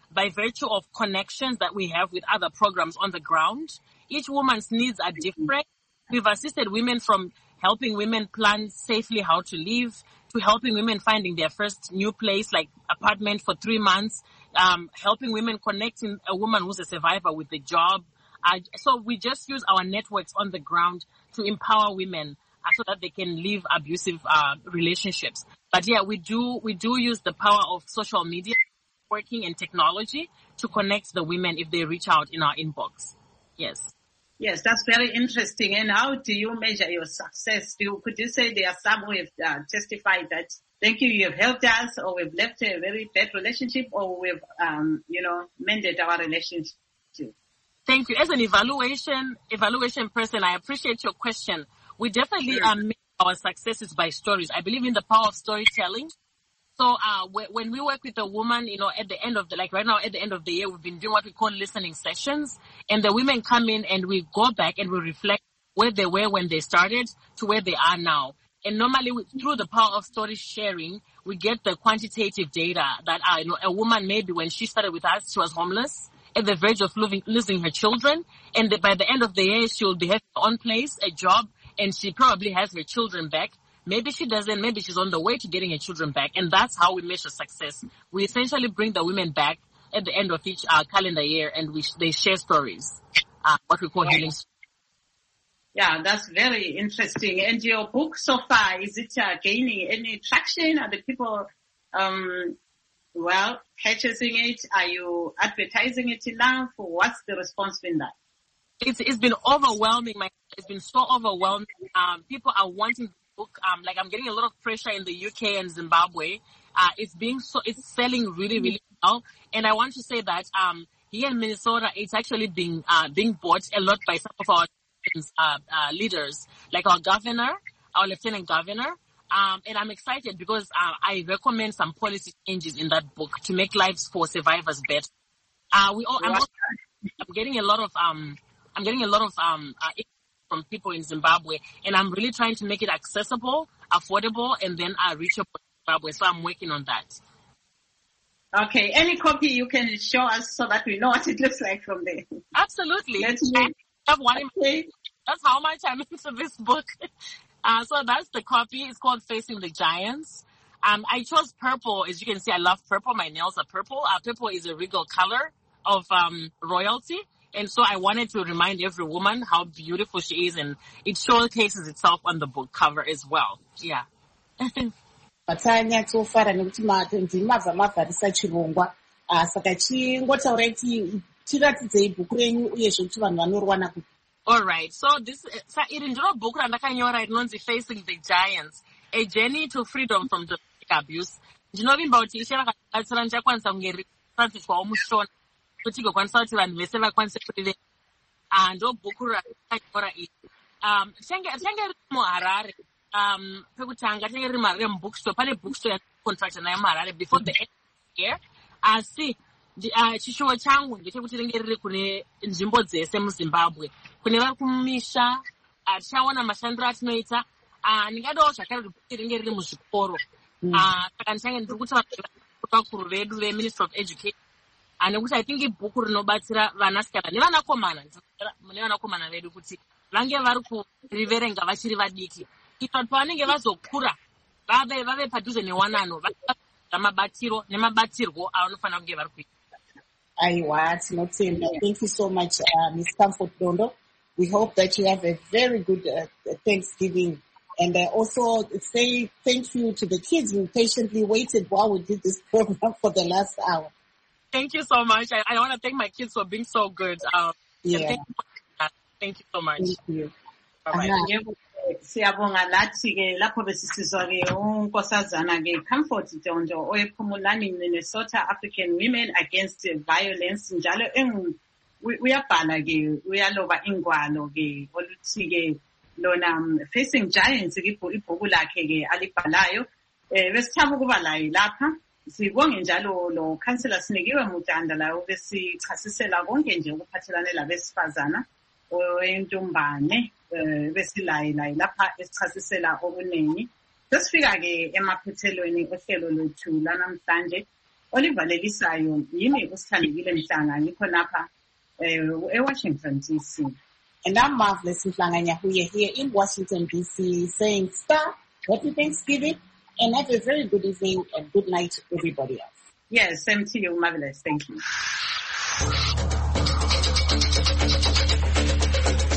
by virtue of connections that we have with other programs on the ground. Each woman's needs are different. We've assisted women from helping women plan safely how to live, to helping women finding their first new place, like apartment for three months, um, helping women connecting a woman who's a survivor with the job. Uh, so we just use our networks on the ground to empower women uh, so that they can live abusive uh, relationships. But yeah, we do we do use the power of social media, working and technology to connect the women if they reach out in our inbox. Yes. Yes, that's very interesting. And how do you measure your success? Do you, could you say there are some who have uh, testified that, thank you, you have helped us, or we've left a very bad relationship, or we've, um, you know, mended our relationship? Thank you. As an evaluation, evaluation person, I appreciate your question. We definitely um, measure our successes by stories. I believe in the power of storytelling. So uh, when we work with a woman, you know, at the end of the, like right now, at the end of the year, we've been doing what we call listening sessions. And the women come in and we go back and we reflect where they were when they started to where they are now. And normally we, through the power of story sharing, we get the quantitative data that uh, you know, a woman, maybe when she started with us, she was homeless, at the verge of losing, losing her children. And the, by the end of the year, she will be having her own place, a job, and she probably has her children back. Maybe she doesn't. Maybe she's on the way to getting her children back. And that's how we measure success. We essentially bring the women back at the end of each uh, calendar year, and we they share stories, uh, what we call right. healing. Yeah, that's very interesting. And your book so far, is it uh, gaining any traction? Are the people, um, well, purchasing it? Are you advertising it enough? What's the response been like? It's, it's been overwhelming. My, it's been so overwhelming. Um, people are wanting book. Um, like I'm getting a lot of pressure in the U K and Zimbabwe. Uh, it's being so, it's selling really, really well. And I want to say that, um, here in Minnesota, it's actually being, uh, being bought a lot by some of our, uh, uh, leaders, like our governor, our lieutenant governor. Um, and I'm excited because, uh, I recommend some policy changes in that book to make lives for survivors better. Uh, we all, I'm, also, I'm getting a lot of, um, I'm getting a lot of, um, uh, from people in Zimbabwe, and I'm really trying to make it accessible, affordable, and then uh, reachable in Zimbabwe. So I'm working on that. Okay. Any copy you can show us so that we know what it looks like from there? Absolutely. Let's I have one in okay. That's how much I'm into this book. Uh, so that's the copy. It's called Facing the Giants. Um, I chose purple. As you can see, I love purple. My nails are purple. Uh, purple is a regal color of um, royalty. And so I wanted to remind every woman how beautiful she is, and it showcases itself on the book cover as well. Yeah. Vatanyatsofara nekuti ndimabva mabvarisa chirongwa saka chingotaurai kuti tiratidzei bhuku renyu uyezve kuti vanhu vanoriwana kuti. All right. So this iri ndiro bhuku randakanyora rinonzi Facing the Giants, a journey to freedom from domestic abuse. Ndinovimba kuti ishe rakabatsira ndichakwanisa kunge risansiswawo mushona kuti igokwanisa kuti vanhu vese vakwanise kuriverenga. Ah, ndo bhuku rakanyora iri. Um, tichange riri muHarare. Um, pekutanga tichange riri muHarare mubookstore. Pane bookstore yakontracta nayo muHarare before the end of the year. Asi uh, chishuwo changu ndechekuti ringe riri kune nzvimbo dzese muZimbabwe. Kune vari kumisha, tichaona mashandiro atinoita. Uh, ndingadawo zvakare kuti ringe riri muzvikoro. Saka ndichange ndiri kuti vakuru vedu veMinistry of Education. Nekuti I think ibhuku rinobatsira vanasikana nevanakomana nevanakomana vedu kuti vange vari kuriverenga vachiri vadiki. Kuitira kuti pavanenge vazokura vave vave padhuze newanano vamabatiro nemabatirwo avanofanira kunge vari kuita. Aiwa, tinotenda. Thank you so much, uh, Miz Comfort Dondo. We hope that you have a very good uh, Thanksgiving. And uh, also say thank you to the kids who patiently waited while we did this program for the last hour. Thank you so much. I, I want to thank my kids for being so good. Um, yeah. Thank you, thank you so much. Thank you. Bye-bye. Siyabonga lathi ke lapho besisizwa ke unkosazana ke Comfort Dondo oyePhumulani Minnesota African Women Against Violence njalo uyabhala ke uyaloba ingwalo ke oluthi ke lona Facing Giants ke ibhuku lakhe ke alibhalayo eh besithaba ukuba layi lapha. Sibonge njalo lo councillor Sinikiwe Mutanda lawo besichasisela konke nje ukuphathelane labesifazana oyentumbane eh besilayi layi lapha esichasisela okuningi. Sesifika ke emaphuthelweni ohlelo lethu lanamhlanje Olivalelisayo yimi usithandekile Mhlanga ngikho lapha eWashington D C. And I'm Marvelous Mhlanga Nyahuye here in Washington D C saying Star, happy Thanksgiving and have a very good evening and good night to everybody else. Yes, same to you, Marvelous. Thank you.